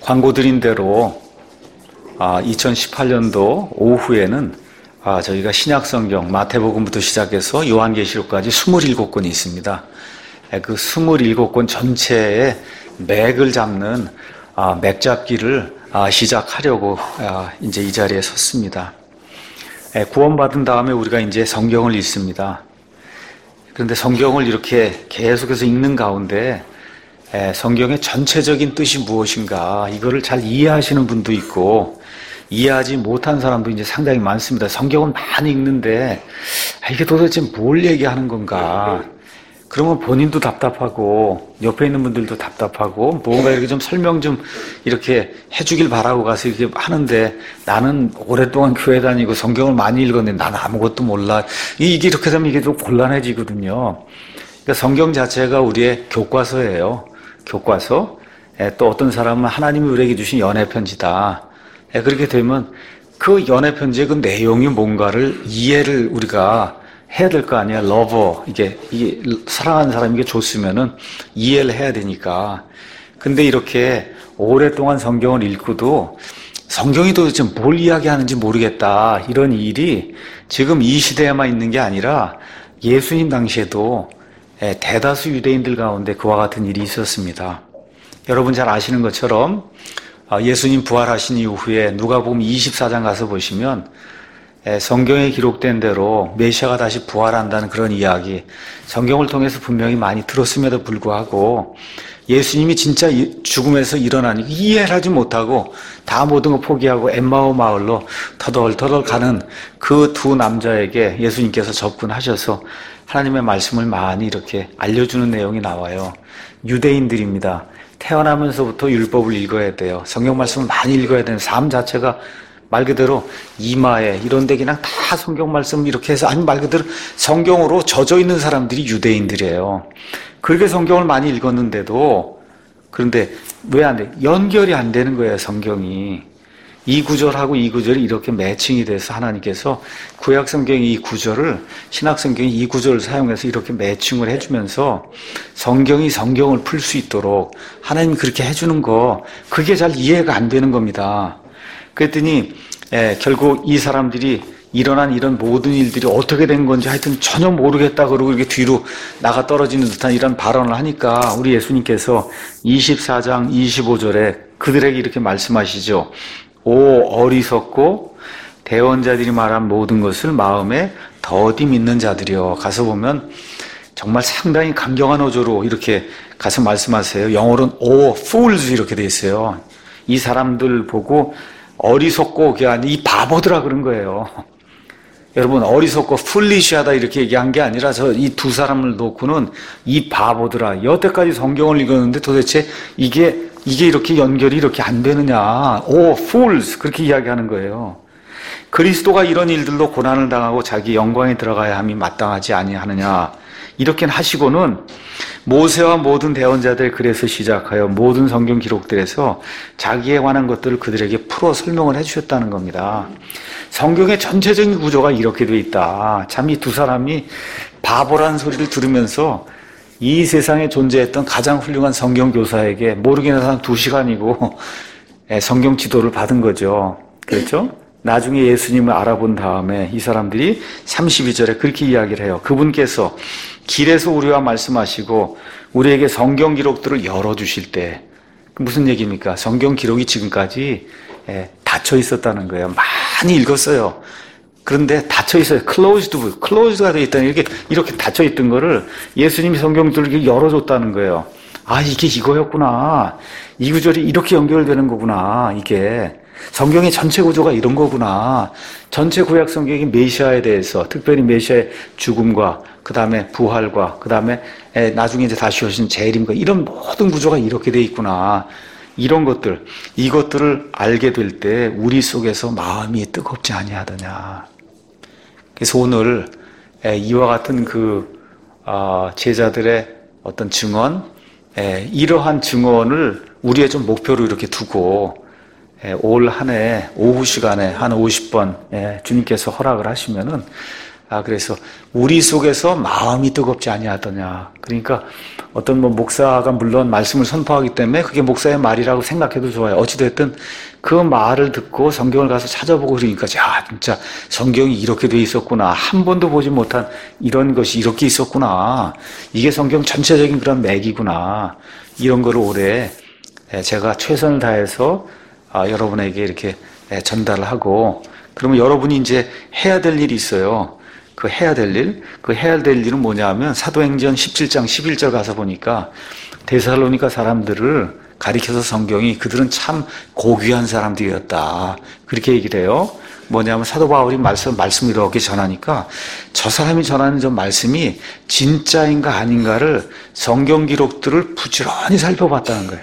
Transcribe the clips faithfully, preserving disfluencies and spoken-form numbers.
광고 드린 대로 이천십팔 년도 오후에는 저희가 신약성경 마태복음부터 시작해서 요한계시록까지 이십칠 권이 있습니다. 그 이십칠 권 전체의 맥을 잡는 맥잡기를 시작하려고 이제 이 자리에 섰습니다. 구원받은 다음에 우리가 이제 성경을 읽습니다. 그런데 성경을 이렇게 계속해서 읽는 가운데 성경의 전체적인 뜻이 무엇인가 이거를 잘 이해하시는 분도 있고 이해하지 못한 사람도 이제 상당히 많습니다. 성경은 많이 읽는데 이게 도대체 뭘 얘기하는 건가? 그러면 본인도 답답하고 옆에 있는 분들도 답답하고 뭔가 이렇게 좀 설명 좀 이렇게 해주길 바라고 가서 이렇게 하는데 나는 오랫동안 교회 다니고 성경을 많이 읽었는데 나는 아무것도 몰라. 이게 이렇게 되면 이게 좀 곤란해지거든요. 그러니까 성경 자체가 우리의 교과서예요. 교과서. 또 어떤 사람은 하나님이 우리에게 주신 연애 편지다. 그렇게 되면 그 연애 편지의 그 내용이 뭔가를 이해를 우리가 해야 될 거 아니야. 러버. 이게, 이게, 사랑하는 사람에게 줬으면은 이해를 해야 되니까. 근데 이렇게 오랫동안 성경을 읽고도 성경이 도대체 뭘 이야기하는지 모르겠다. 이런 일이 지금 이 시대에만 있는 게 아니라 예수님 당시에도 대다수 유대인들 가운데 그와 같은 일이 있었습니다. 여러분 잘 아시는 것처럼 예수님 부활하신 이후에 누가복음 이십사 장 가서 보시면 성경에 기록된 대로 메시아가 다시 부활한다는 그런 이야기 성경을 통해서 분명히 많이 들었음에도 불구하고 예수님이 진짜 죽음에서 일어나니 이해를 하지 못하고 다 모든 거 포기하고 엠마오 마을로 터덜터덜 가는 그 두 남자에게 예수님께서 접근하셔서 하나님의 말씀을 많이 이렇게 알려주는 내용이 나와요. 유대인들입니다. 태어나면서부터 율법을 읽어야 돼요. 성경 말씀을 많이 읽어야 되는 삶 자체가 말 그대로 이마에 이런 데 그냥 다 성경 말씀 이렇게 해서 아니 말 그대로 성경으로 젖어 있는 사람들이 유대인들이에요. 그렇게 성경을 많이 읽었는데도 그런데 왜 안 돼? 연결이 안 되는 거예요, 성경이. 이 구절하고 이 구절이 이렇게 매칭이 돼서 하나님께서 구약 성경의 이 구절을 신약 성경이 이 구절을 사용해서 이렇게 매칭을 해주면서 성경이 성경을 풀 수 있도록 하나님이 그렇게 해주는 거 그게 잘 이해가 안 되는 겁니다. 그랬더니 예, 결국 이 사람들이 일어난 이런 모든 일들이 어떻게 된 건지 하여튼 전혀 모르겠다 그러고 이렇게 뒤로 나가 떨어지는 듯한 이런 발언을 하니까 우리 예수님께서 이십사 장 이십오 절에 그들에게 이렇게 말씀하시죠. 오 어리석고 대언자들이 말한 모든 것을 마음에 더디 믿는 자들이여. 가서 보면 정말 상당히 강경한 어조로 이렇게 가서 말씀하세요. 영어로는 오 fools 이렇게 돼 있어요. 이 사람들 보고 어리석고 그게 아니 이 바보들아 그런 거예요. 여러분 어리석고 풀리시하다 이렇게 얘기한 게 아니라 저 이 두 사람을 놓고는 이 바보들아 여태까지 성경을 읽었는데 도대체 이게 이게 이렇게 연결이 이렇게 안 되느냐. 오 fools 그렇게 이야기하는 거예요. 그리스도가 이런 일들로 고난을 당하고 자기 영광에 들어가야 함이 마땅하지 아니하느냐. 이렇게 하시고는 모세와 모든 대언자들 글에서 시작하여 모든 성경 기록들에서 자기에 관한 것들을 그들에게 풀어 설명을 해주셨다는 겁니다. 성경의 전체적인 구조가 이렇게 돼 있다. 참 이 두 사람이 바보라는 소리를 들으면서 이 세상에 존재했던 가장 훌륭한 성경 교사에게 모르겠는 사람 두 시간이고 성경 지도를 받은 거죠. 그렇죠? 나중에 예수님을 알아본 다음에 이 사람들이 삼십이 절에 그렇게 이야기를 해요. 그분께서 길에서 우리와 말씀하시고 우리에게 성경 기록들을 열어주실 때 무슨 얘기입니까? 성경 기록이 지금까지 닫혀 있었다는 거예요. 많이 읽었어요. 그런데 닫혀 있어요. closed book, closed가 되어 있다는 이렇게 이렇게 닫혀 있던 거를 예수님이 성경들을 열어줬다는 거예요. 아 이게 이거였구나. 이 구절이 이렇게 연결되는 거구나. 이게 성경의 전체 구조가 이런 거구나. 전체 구약 성경이 메시아에 대해서 특별히 메시아의 죽음과 그 다음에 부활과 그 다음에 나중에 이제 다시 오신 재림과 이런 모든 구조가 이렇게 돼 있구나. 이런 것들 이것들을 알게 될 때 우리 속에서 마음이 뜨겁지 아니하더냐. 그래서 오늘 이와 같은 그 제자들의 어떤 증언 이러한 증언을 우리의 좀 목표로 이렇게 두고 올 한 해 오후 시간에 한 오십 번 주님께서 허락을 하시면은 아, 그래서 우리 속에서 마음이 뜨겁지 아니하더냐. 그러니까 어떤 뭐 목사가 물론 말씀을 선포하기 때문에 그게 목사의 말이라고 생각해도 좋아요. 어찌됐든 그 말을 듣고 성경을 가서 찾아보고 그러니까, 야, 진짜 성경이 이렇게 돼 있었구나. 한 번도 보지 못한 이런 것이 이렇게 있었구나. 이게 성경 전체적인 그런 맥이구나. 이런 거를 올해 제가 최선을 다해서 여러분에게 이렇게 전달을 하고, 그러면 여러분이 이제 해야 될 일이 있어요. 그 해야 될 일, 그 해야 될 일은 뭐냐 하면 사도행전 십칠 장 십일 절 가서 보니까 데살로니가 사람들을 가리켜서 성경이 그들은 참 고귀한 사람들이었다. 그렇게 얘기를 해요. 뭐냐면 사도 바울이 말씀, 말씀을 이렇게 전하니까 저 사람이 전하는 저 말씀이 진짜인가 아닌가를 성경 기록들을 부지런히 살펴봤다는 거예요.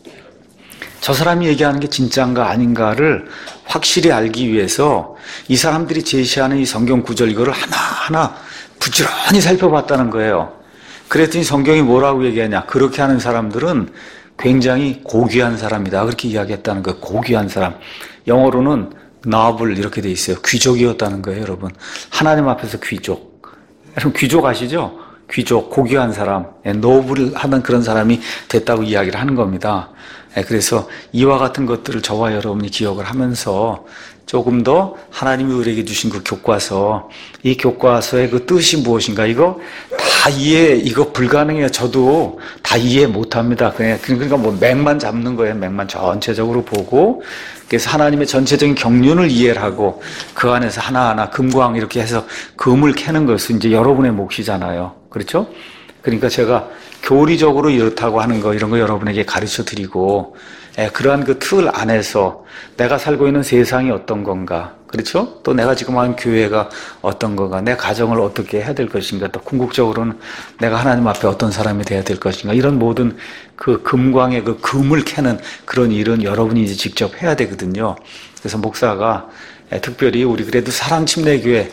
저 사람이 얘기하는 게 진짜인가 아닌가를 확실히 알기 위해서 이 사람들이 제시하는 이 성경 구절 이거를 하나하나 부지런히 살펴봤다는 거예요. 그랬더니 성경이 뭐라고 얘기하냐. 그렇게 하는 사람들은 굉장히 고귀한 사람이다. 그렇게 이야기했다는 거예요. 고귀한 사람. 영어로는 noble 이렇게 돼 있어요. 귀족이었다는 거예요, 여러분. 하나님 앞에서 귀족. 여러분 귀족 아시죠? 귀족, 고귀한 사람, 노블 하는 그런 사람이 됐다고 이야기를 하는 겁니다. 그래서 이와 같은 것들을 저와 여러분이 기억을 하면서 조금 더 하나님이 우리에게 주신 그 교과서, 이 교과서의 그 뜻이 무엇인가, 이거 다 이해, 이거 불가능해요. 저도 다 이해 못합니다. 그냥, 그러니까 뭐 맥만 잡는 거예요. 맥만 전체적으로 보고, 그래서 하나님의 전체적인 경륜을 이해를 하고, 그 안에서 하나하나 금광 이렇게 해서 금을 캐는 것은 이제 여러분의 몫이잖아요. 그렇죠? 그러니까 제가 교리적으로 이렇다고 하는 거, 이런 거 여러분에게 가르쳐 드리고, 예, 그러한 그 틀 안에서 내가 살고 있는 세상이 어떤 건가, 그렇죠? 또 내가 지금 하는 교회가 어떤 건가, 내 가정을 어떻게 해야 될 것인가, 또 궁극적으로는 내가 하나님 앞에 어떤 사람이 돼야 될 것인가, 이런 모든 그 금광의 그 금을 캐는 그런 일은 여러분이 이제 직접 해야 되거든요. 그래서 목사가 예, 특별히 우리 그래도 사랑침례교회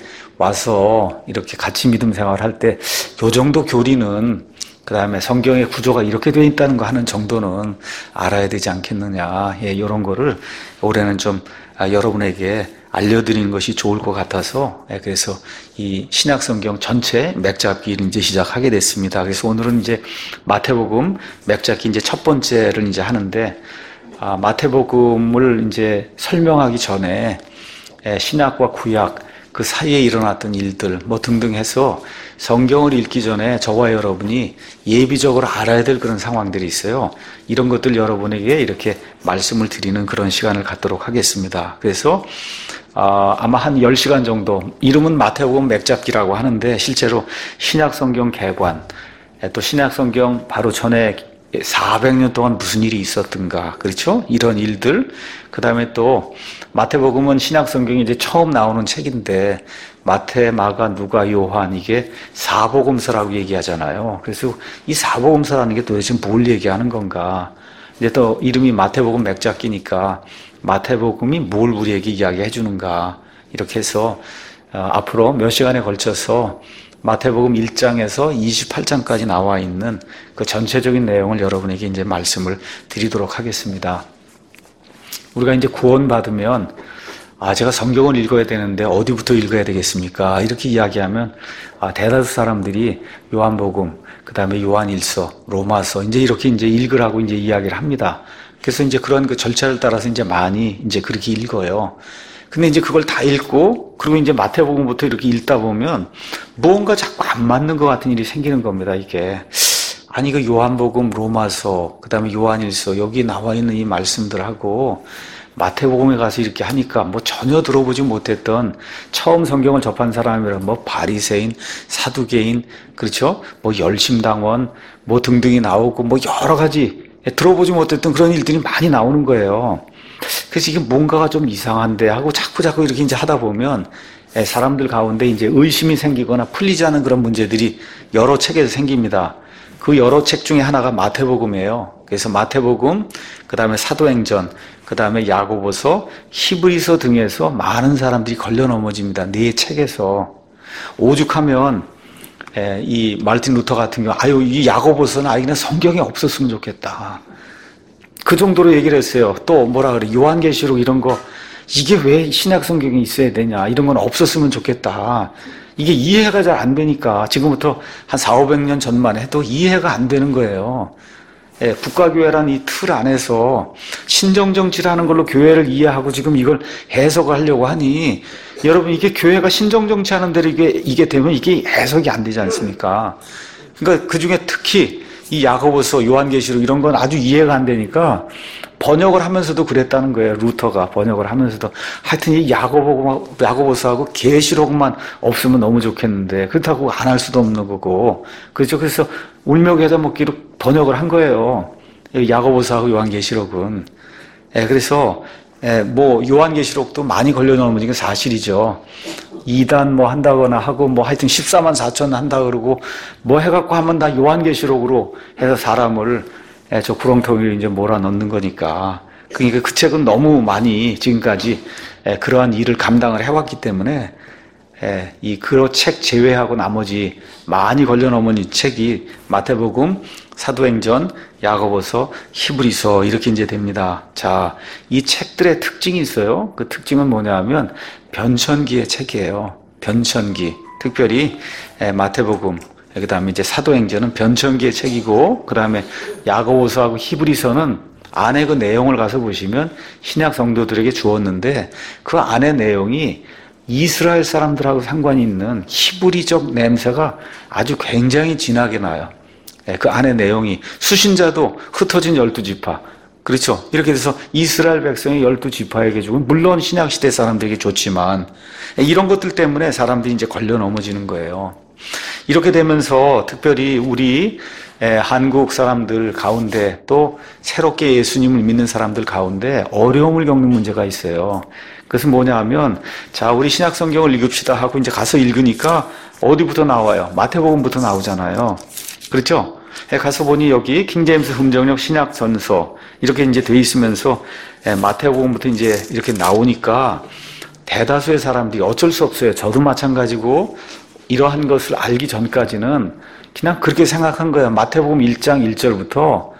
와서 이렇게 같이 믿음 생활할 때 요 정도 교리는, 그 다음에 성경의 구조가 이렇게 되어 있다는 거 하는 정도는 알아야 되지 않겠느냐. 예, 이런 거를 올해는 좀 아, 여러분에게 알려드리는 것이 좋을 것 같아서, 예, 그래서 이 신약 성경 전체 맥잡기를 이제 시작하게 됐습니다. 그래서 오늘은 이제 마태복음 맥잡기 이제 첫 번째를 이제 하는데, 아, 마태복음을 이제 설명하기 전에 예, 신약과 구약 그 사이에 일어났던 일들 뭐 등등 해서 성경을 읽기 전에 저와 여러분이 예비적으로 알아야 될 그런 상황들이 있어요. 이런 것들 여러분에게 이렇게 말씀을 드리는 그런 시간을 갖도록 하겠습니다. 그래서 어, 아마 한 열 시간 정도, 이름은 마태복음 맥잡기라고 하는데 실제로 신약성경 개관, 또 신약성경 바로 전에 사백 년 동안 무슨 일이 있었던가, 그렇죠? 이런 일들. 그 다음에 또 마태복음은 신약성경이 이제 처음 나오는 책인데 마태, 마가, 누가, 요한, 이게 사복음서라고 얘기하잖아요. 그래서 이 사복음서라는 게 도대체 뭘 얘기하는 건가? 이제 또 이름이 마태복음 맥잡기니까 마태복음이 뭘 우리에게 이야기해 주는가, 이렇게 해서 어, 앞으로 몇 시간에 걸쳐서 마태복음 일 장에서 이십팔 장까지 나와 있는 그 전체적인 내용을 여러분에게 이제 말씀을 드리도록 하겠습니다. 우리가 이제 구원받으면, 아, 제가 성경을 읽어야 되는데 어디부터 읽어야 되겠습니까? 이렇게 이야기하면, 아, 대다수 사람들이 요한복음, 그 다음에 요한일서, 로마서, 이제 이렇게 이제 읽으라고 이제 이야기를 합니다. 그래서 이제 그런 그 절차를 따라서 이제 많이 이제 그렇게 읽어요. 근데 이제 그걸 다 읽고, 그리고 이제 마태복음부터 이렇게 읽다 보면 뭔가 자꾸 안 맞는 것 같은 일이 생기는 겁니다, 이게. 아니, 그 요한복음, 로마서, 그 다음에 요한일서, 여기 나와 있는 이 말씀들하고 마태복음에 가서 이렇게 하니까 뭐 전혀 들어보지 못했던, 처음 성경을 접한 사람이라 뭐 바리새인, 사두개인, 그렇죠? 뭐 열심당원, 뭐 등등이 나오고 뭐 여러 가지 들어보지 못했던 그런 일들이 많이 나오는 거예요. 그래서 이게 뭔가가 좀 이상한데 하고 자꾸 자꾸 이렇게 이제 하다 보면 사람들 가운데 이제 의심이 생기거나 풀리지 않은 그런 문제들이 여러 책에서 생깁니다. 그 여러 책 중에 하나가 마태복음이에요. 그래서 마태복음, 그 다음에 사도행전, 그 다음에 야고보서, 히브리서 등에서 많은 사람들이 걸려 넘어집니다. 네 책에서. 오죽하면 이 말틴 루터 같은 경우, 아유, 이 야고보서는 아예 그냥 성경에 없었으면 좋겠다. 그 정도로 얘기를 했어요. 또 뭐라 그래, 요한계시록 이런 거, 이게 왜 신약 성경에 있어야 되냐, 이런 건 없었으면 좋겠다. 이게 이해가 잘 안 되니까 지금부터 한 사오백 년 전만 해도 이해가 안 되는 거예요. 예, 국가교회란 이 틀 안에서 신정정치라는 걸로 교회를 이해하고 지금 이걸 해석을 하려고 하니 여러분 이게 교회가 신정정치 하는 대로 이게, 이게 되면 이게 해석이 안 되지 않습니까? 그러니까 그 중에 특히 이 야고보서, 요한계시록 이런 건 아주 이해가 안 되니까 번역을 하면서도 그랬다는 거예요. 루터가 번역을 하면서도 하여튼 이 야고보, 야고보서하고 계시록만 없으면 너무 좋겠는데 그렇다고 안 할 수도 없는 거고 그렇죠. 그래서 울며겨자 먹기로 번역을 한 거예요. 야고보서하고 요한계시록은. 예, 그래서 예, 뭐 요한계시록도 많이 걸려 넘어진 게 사실이죠. 이단 뭐 한다거나 하고 뭐 하여튼 십사만 사천 한다 그러고 뭐 해갖고 하면 다 요한계시록으로 해서 사람을 예, 저 구렁텅이를 이제 몰아넣는 거니까. 그러니까 그 책은 너무 많이 지금까지 예, 그러한 일을 감당을 해왔기 때문에 예, 이 그 책 제외하고 나머지 많이 걸려 넘어진 책이 마태복음, 사도행전, 야고보서, 히브리서 이렇게 이제 됩니다. 자, 이 책들의 특징이 있어요. 그 특징은 뭐냐면 변천기의 책이에요. 변천기. 특별히 예, 마태복음, 그 다음에 이제 사도행전은 변천기의 책이고, 그 다음에 야고보서하고 히브리서는 안에 그 내용을 가서 보시면 신약 성도들에게 주었는데 그 안에 내용이 이스라엘 사람들하고 상관이 있는 히브리적 냄새가 아주 굉장히 진하게 나요. 그 안에 내용이 수신자도 흩어진 열두 지파. 그렇죠. 이렇게 돼서 이스라엘 백성의 열두 지파에게 주고 물론 신약시대 사람들에게 좋지만 이런 것들 때문에 사람들이 이제 걸려 넘어지는 거예요. 이렇게 되면서 특별히 우리 한국 사람들 가운데 또 새롭게 예수님을 믿는 사람들 가운데 어려움을 겪는 문제가 있어요. 그것은 뭐냐 하면 자 우리 신약 성경을 읽읍시다 하고 이제 가서 읽으니까 어디부터 나와요? 마태복음부터 나오잖아요. 그렇죠? 가서 보니 여기 킹제임스 흠정역 신약 전서 이렇게 이제 돼 있으면서 마태복음부터 이제 이렇게 나오니까 대다수의 사람들이 어쩔 수 없어요. 저도 마찬가지고 이러한 것을 알기 전까지는 그냥 그렇게 생각한 거예요. 마태복음 일 장 일 절부터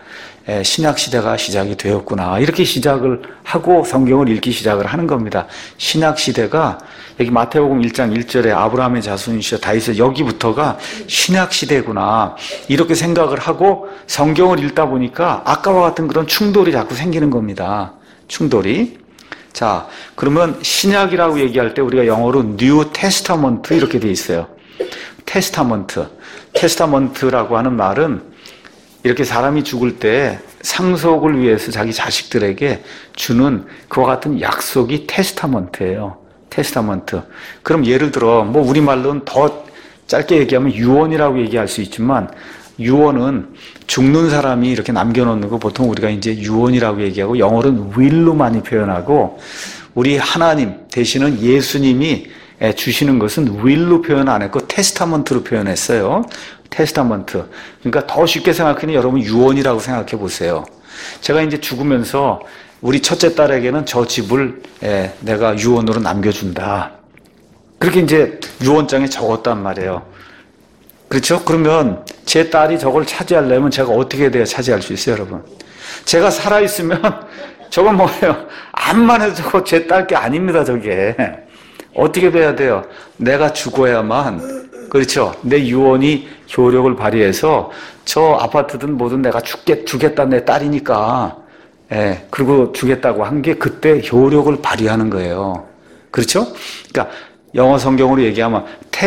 신약 시대가 시작이 되었구나. 이렇게 시작을 하고 성경을 읽기 시작을 하는 겁니다. 신약 시대가 여기 마태복음 일 장 일 절에 아브라함의 자손이시여 다윗의 여기부터가 신약 시대구나. 이렇게 생각을 하고 성경을 읽다 보니까 아까와 같은 그런 충돌이 자꾸 생기는 겁니다. 충돌이. 자, 그러면 신약이라고 얘기할 때 우리가 영어로 뉴 테스타먼트 이렇게 돼 있어요. 테스타먼트. 테스타먼트라고 하는 말은 이렇게 사람이 죽을 때 상속을 위해서 자기 자식들에게 주는 그와 같은 약속이 테스타먼트예요. 테스타먼트. 그럼 예를 들어 뭐 우리말로는 더 짧게 얘기하면 유언이라고 얘기할 수 있지만 유언은 죽는 사람이 이렇게 남겨놓는 거 보통 우리가 이제 유언이라고 얘기하고 영어로는 will로 많이 표현하고 우리 하나님 대신은 예수님이 주시는 것은 will로 표현 안 했고 테스타먼트로 표현했어요. 테스타먼트. 그러니까 더 쉽게 생각하니 여러분 유언이라고 생각해 보세요. 제가 이제 죽으면서 우리 첫째 딸에게는 저 집을 예, 내가 유언으로 남겨준다. 그렇게 이제 유언장에 적었단 말이에요. 그렇죠? 그러면 제 딸이 저걸 차지하려면 제가 어떻게 돼야 차지할 수 있어요, 여러분? 제가 살아있으면 저건 뭐예요? 암만 해도 저거 제 딸 게 아닙니다, 저게. 어떻게 돼야 돼요? 내가 죽어야만 그렇죠. 내 유언이 효력을 발휘해서 저 아파트든 뭐든 내가 죽겠, 주겠다 내 딸이니까 예, 그리고 주겠다고 한 게 그때 효력을 발휘하는 거예요. 그렇죠? 그러니까 영어 성경으로 얘기하면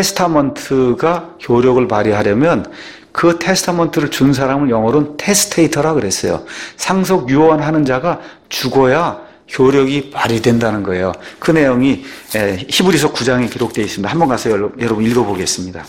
테스타먼트가 효력을 발휘하려면 그 테스타먼트를 준 사람을 영어로는 테스테이터라 그랬어요. 상속 유언하는 자가 죽어야 효력이 발휘된다는 거예요. 그 내용이 히브리서 구 장에 기록되어 있습니다. 한번 가서 여러분 읽어보겠습니다.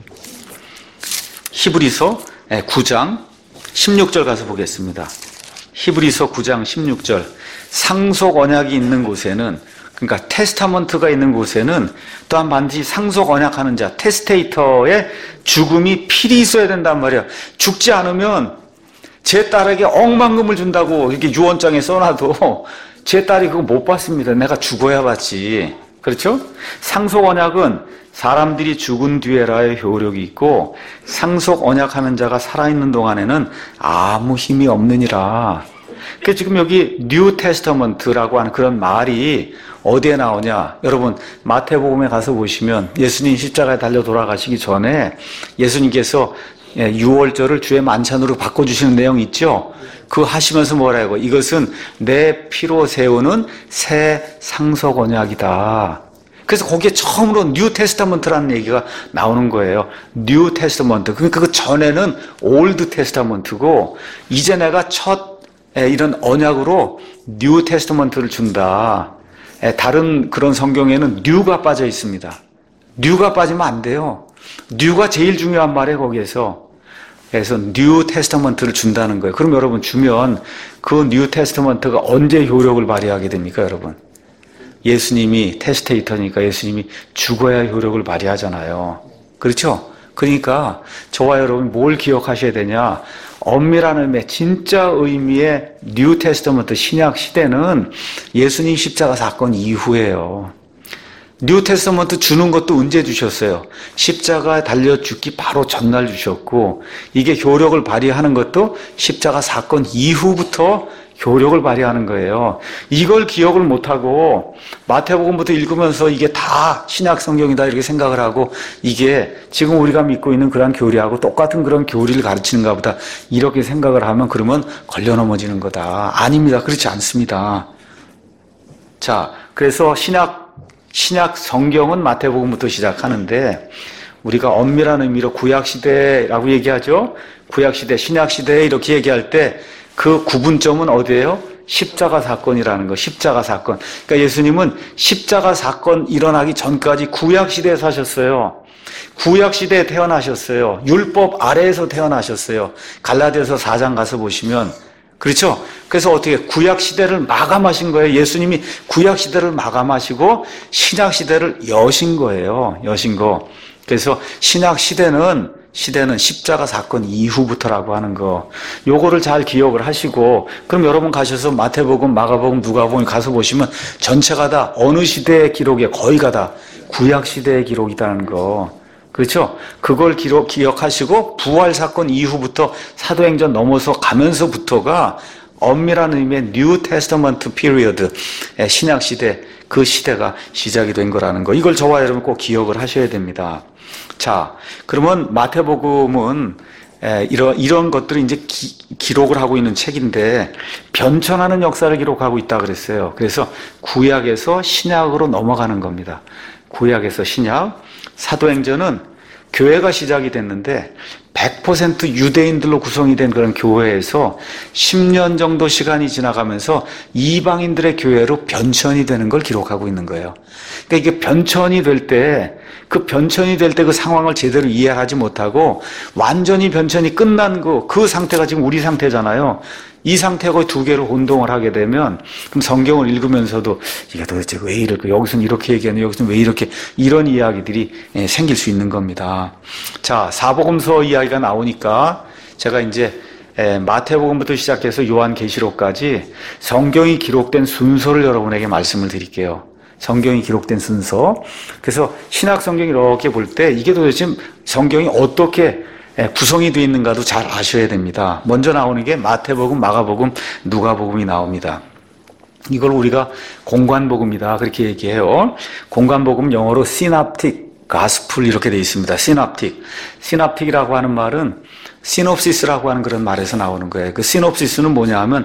히브리서 구 장 십육 절 가서 보겠습니다. 히브리서 구 장 십육 절 상속 언약이 있는 곳에는 그러니까 테스타먼트가 있는 곳에는 또한 반드시 상속 언약하는 자 테스테이터의 죽음이 필히 있어야 된단 말이야. 죽지 않으면 제 딸에게 억만금을 준다고 이렇게 유언장에 써놔도 제 딸이 그거 못 받습니다. 내가 죽어야 받지. 그렇죠? 상속 언약은 사람들이 죽은 뒤에라의 효력이 있고 상속 언약하는 자가 살아있는 동안에는 아무 힘이 없느니라. 그 지금 여기 뉴 테스터먼트라고 하는 그런 말이 어디에 나오냐? 여러분 마태복음에 가서 보시면 예수님 십자가에 달려 돌아가시기 전에 예수님께서 유월절을 주의 만찬으로 바꿔주시는 내용 있죠? 그 하시면서 뭐라고? 이것은 내 피로 세우는 새 상속 언약이다. 그래서 거기에 처음으로 뉴 테스타먼트라는 얘기가 나오는 거예요. 뉴 테스타먼트. 그러니까 그 전에는 올드 테스타먼트고 이제 내가 첫 이런 언약으로 뉴 테스타먼트를 준다. 다른 그런 성경에는 뉴가 빠져 있습니다. 뉴가 빠지면 안 돼요. 뉴가 제일 중요한 말이에요, 거기에서. 그래서 뉴 테스타먼트를 준다는 거예요. 그럼 여러분 주면 그 뉴 테스타먼트가 언제 효력을 발휘하게 됩니까, 여러분? 예수님이 테스테이터니까 예수님이 죽어야 효력을 발휘하잖아요. 그렇죠? 그러니까 저와 여러분이 뭘 기억하셔야 되냐? 엄밀한 의미의 진짜 의미의 뉴 테스터먼트 신약 시대는 예수님 십자가 사건 이후예요. 뉴 테스터먼트 주는 것도 언제 주셨어요? 십자가에 달려 죽기 바로 전날 주셨고 이게 효력을 발휘하는 것도 십자가 사건 이후부터 효력을 발휘하는 거예요. 이걸 기억을 못하고 마태복음부터 읽으면서 이게 다 신약 성경이다 이렇게 생각을 하고 이게 지금 우리가 믿고 있는 그런 교리하고 똑같은 그런 교리를 가르치는가 보다 이렇게 생각을 하면 그러면 걸려 넘어지는 거다. 아닙니다. 그렇지 않습니다. 자, 그래서 신약 신약 성경은 마태복음부터 시작하는데 우리가 엄밀한 의미로 구약시대라고 얘기하죠. 구약시대, 신약시대 이렇게 얘기할 때 그 구분점은 어디예요? 십자가 사건이라는 거, 십자가 사건. 그러니까 예수님은 십자가 사건 일어나기 전까지 구약시대에 사셨어요. 구약시대에 태어나셨어요. 율법 아래에서 태어나셨어요. 갈라디아서 사 장 가서 보시면 그렇죠? 그래서 어떻게 구약시대를 마감하신 거예요. 예수님이 구약시대를 마감하시고 신약시대를 여신 거예요. 여신 거. 그래서 신약시대는 시대는 십자가 사건 이후부터라고 하는 거. 요거를 잘 기억을 하시고 그럼 여러분 가셔서 마태복음, 마가복음, 누가복음 가서 보시면 전체가 다 어느 시대의 기록이에요. 거의가 다 구약시대의 기록이라는 거. 그렇죠? 그걸 기록, 기억하시고 부활 사건 이후부터 사도행전 넘어서 가면서부터가 엄밀한 의미의 뉴 테스터먼트 피리어드, 신약 시대, 그 시대가 시작이 된 거라는 거. 이걸 저와 여러분 꼭 기억을 하셔야 됩니다. 자, 그러면 마태복음은 이런 이런 것들을 이제 기, 기록을 하고 있는 책인데 변천하는 역사를 기록하고 있다 그랬어요. 그래서 구약에서 신약으로 넘어가는 겁니다. 구약에서 신약, 사도행전은 교회가 시작이 됐는데 백 퍼센트 유대인들로 구성이 된 그런 교회에서 십 년 정도 시간이 지나가면서 이방인들의 교회로 변천이 되는 걸 기록하고 있는 거예요. 그러니까 이게 변천이 될 때, 그 변천이 될 때 그 상황을 제대로 이해하지 못하고 완전히 변천이 끝난 거, 그 상태가 지금 우리 상태잖아요. 이 상태가 두 개로 혼동을 하게 되면 그럼 성경을 읽으면서도 이게 도대체 왜 이럴까? 여기서는 이렇게 얘기하네, 여기서는 왜 이렇게 이런 이야기들이 생길 수 있는 겁니다. 자, 사복음서 이야기가 나오니까 제가 이제 마태복음부터 시작해서 요한계시록까지 성경이 기록된 순서를 여러분에게 말씀을 드릴게요. 성경이 기록된 순서. 그래서 신약 성경 이렇게 볼 때 이게 도대체 성경이 어떻게 구성이 되어 있는가도 잘 아셔야 됩니다. 먼저 나오는 게 마태복음, 마가복음, 누가복음이 나옵니다. 이걸 우리가 공관복음이다 그렇게 얘기해요. 공관복음 영어로 시납틱 가스풀 이렇게 되어 있습니다. 시납틱. 시납틱이라고 하는 말은 시놉시스라고 하는 그런 말에서 나오는 거예요. 그 시놉시스는 뭐냐 하면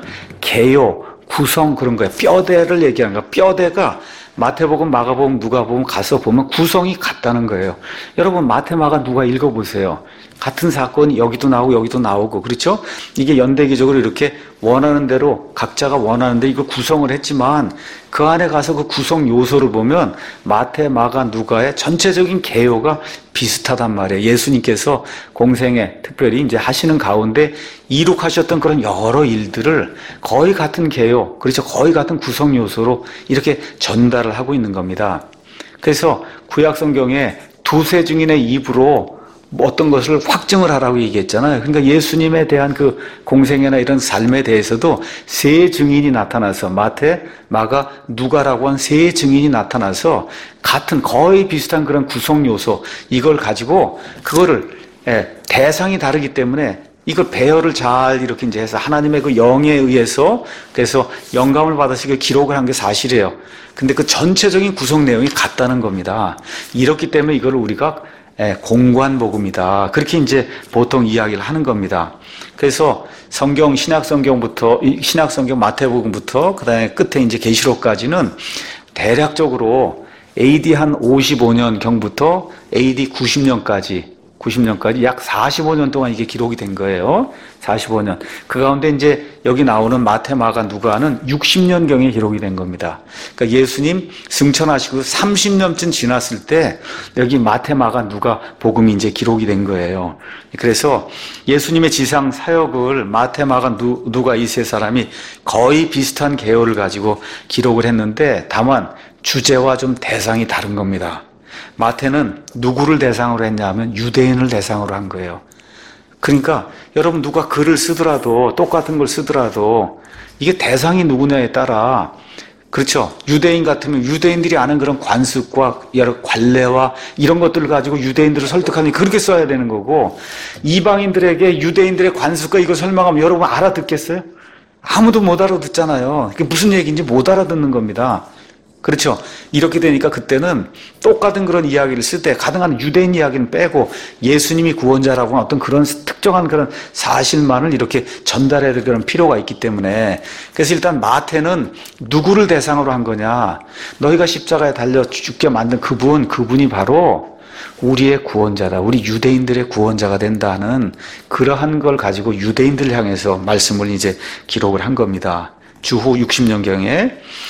개요, 구성 그런 거예요. 뼈대를 얘기하는 거예요. 뼈대가 마태복음, 마가복음, 누가복음 가서 보면 구성이 같다는 거예요. 여러분 마태, 마가, 누가 읽어보세요. 같은 사건이 여기도 나오고 여기도 나오고 그렇죠? 이게 연대기적으로 이렇게 원하는 대로 각자가 원하는 대로 이걸 구성을 했지만 그 안에 가서 그 구성 요소를 보면 마태, 마가, 누가의 전체적인 개요가 비슷하단 말이에요. 예수님께서 공생에 특별히 이제 하시는 가운데 이룩하셨던 그런 여러 일들을 거의 같은 개요, 그렇죠? 거의 같은 구성 요소로 이렇게 전달을 하고 있는 겁니다. 그래서 구약 성경에 두세 증인의 입으로 어떤 것을 확증을 하라고 얘기했잖아요. 그러니까 예수님에 대한 그 공생애나 이런 삶에 대해서도 세 증인이 나타나서 마태, 마가, 누가라고 한 세 증인이 나타나서 같은 거의 비슷한 그런 구성 요소 이걸 가지고 그거를 예, 대상이 다르기 때문에 이걸 배열을 잘 이렇게 이제 해서 하나님의 그 영에 의해서 그래서 영감을 받아서 이걸 기록을 한 게 사실이에요. 근데 그 전체적인 구성 내용이 같다는 겁니다. 이렇기 때문에 이걸 우리가 공관복음이다. 그렇게 이제 보통 이야기를 하는 겁니다. 그래서 성경, 신약 성경부터, 신약 성경 마태복음부터 그 다음에 끝에 이제 계시록까지는 대략적으로 에이디 한 오십오 년경부터 에이디 구십 년까지 구십 년까지 약 사십오 년 동안 이게 기록이 된 거예요. 사십오 년. 그 가운데 이제 여기 나오는 마태, 마가, 누가는 육십 년경에 기록이 된 겁니다. 그러니까 예수님 승천하시고 삼십 년쯤 지났을 때 여기 마태, 마가, 누가 복음이 이제 기록이 된 거예요. 그래서 예수님의 지상 사역을 마태, 마가, 누, 누가 이 세 사람이 거의 비슷한 계열을 가지고 기록을 했는데 다만 주제와 좀 대상이 다른 겁니다. 마태는 누구를 대상으로 했냐 하면 유대인을 대상으로 한 거예요. 그러니까 여러분 누가 글을 쓰더라도 똑같은 걸 쓰더라도 이게 대상이 누구냐에 따라 그렇죠. 유대인 같으면 유대인들이 아는 그런 관습과 여러 관례와 이런 것들을 가지고 유대인들을 설득하니 그렇게 써야 되는 거고 이방인들에게 유대인들의 관습과 이거 설명하면 여러분 알아듣겠어요? 아무도 못 알아듣잖아요. 그게 무슨 얘기인지 못 알아듣는 겁니다. 그렇죠. 이렇게 되니까 그때는 똑같은 그런 이야기를 쓸 때 가능한 유대인 이야기는 빼고 예수님이 구원자라고 하는 어떤 그런 특정한 그런 사실만을 이렇게 전달해야 될 그런 필요가 있기 때문에 그래서 일단 마태는 누구를 대상으로 한 거냐. 너희가 십자가에 달려 죽게 만든 그분, 그분이 바로 우리의 구원자다. 우리 유대인들의 구원자가 된다는 그러한 걸 가지고 유대인들을 향해서 말씀을 이제 기록을 한 겁니다. 주후 육십 년경에.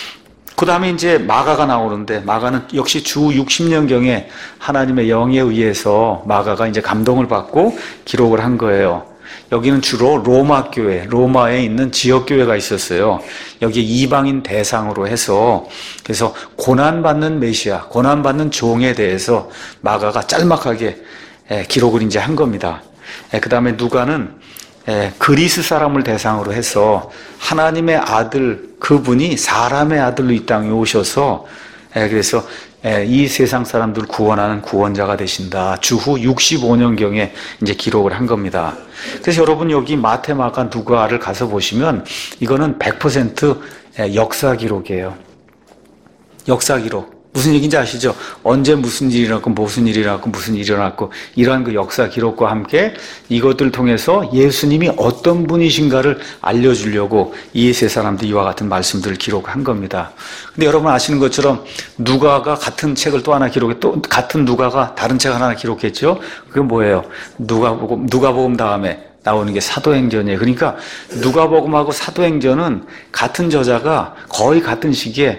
그 다음에 이제 마가가 나오는데 마가는 역시 주 육십 년경에 하나님의 영에 의해서 마가가 이제 감동을 받고 기록을 한 거예요. 여기는 주로 로마 교회, 로마에 있는 지역 교회가 있었어요. 여기 이방인 대상으로 해서 그래서 고난받는 메시아, 고난받는 종에 대해서 마가가 짤막하게 기록을 이제 한 겁니다. 그 다음에 누가는 예, 그리스 사람을 대상으로 해서 하나님의 아들 그분이 사람의 아들로 이 땅에 오셔서 예, 그래서 예, 이 세상 사람들을 구원하는 구원자가 되신다. 주후 육십오 년경에 이제 기록을 한 겁니다. 그래서 여러분 여기 마태, 마가, 누가를 가서 보시면 이거는 백 퍼센트 역사 기록이에요. 역사 기록. 무슨 얘기인지 아시죠? 언제 무슨 일이 일어났고 무슨 일이 일어났고 무슨 일이 일어났고 이러한 그 역사 기록과 함께 이것들을 통해서 예수님이 어떤 분이신가를 알려주려고 이 세 사람들이 이와 같은 말씀들을 기록한 겁니다. 근데 여러분 아시는 것처럼 누가가 같은 책을 또 하나 기록해 또 같은 누가가 다른 책 하나 기록했죠? 그게 뭐예요? 누가복음, 누가복음 다음에 나오는 게 사도행전이에요. 그러니까 누가복음하고 사도행전은 같은 저자가 거의 같은 시기에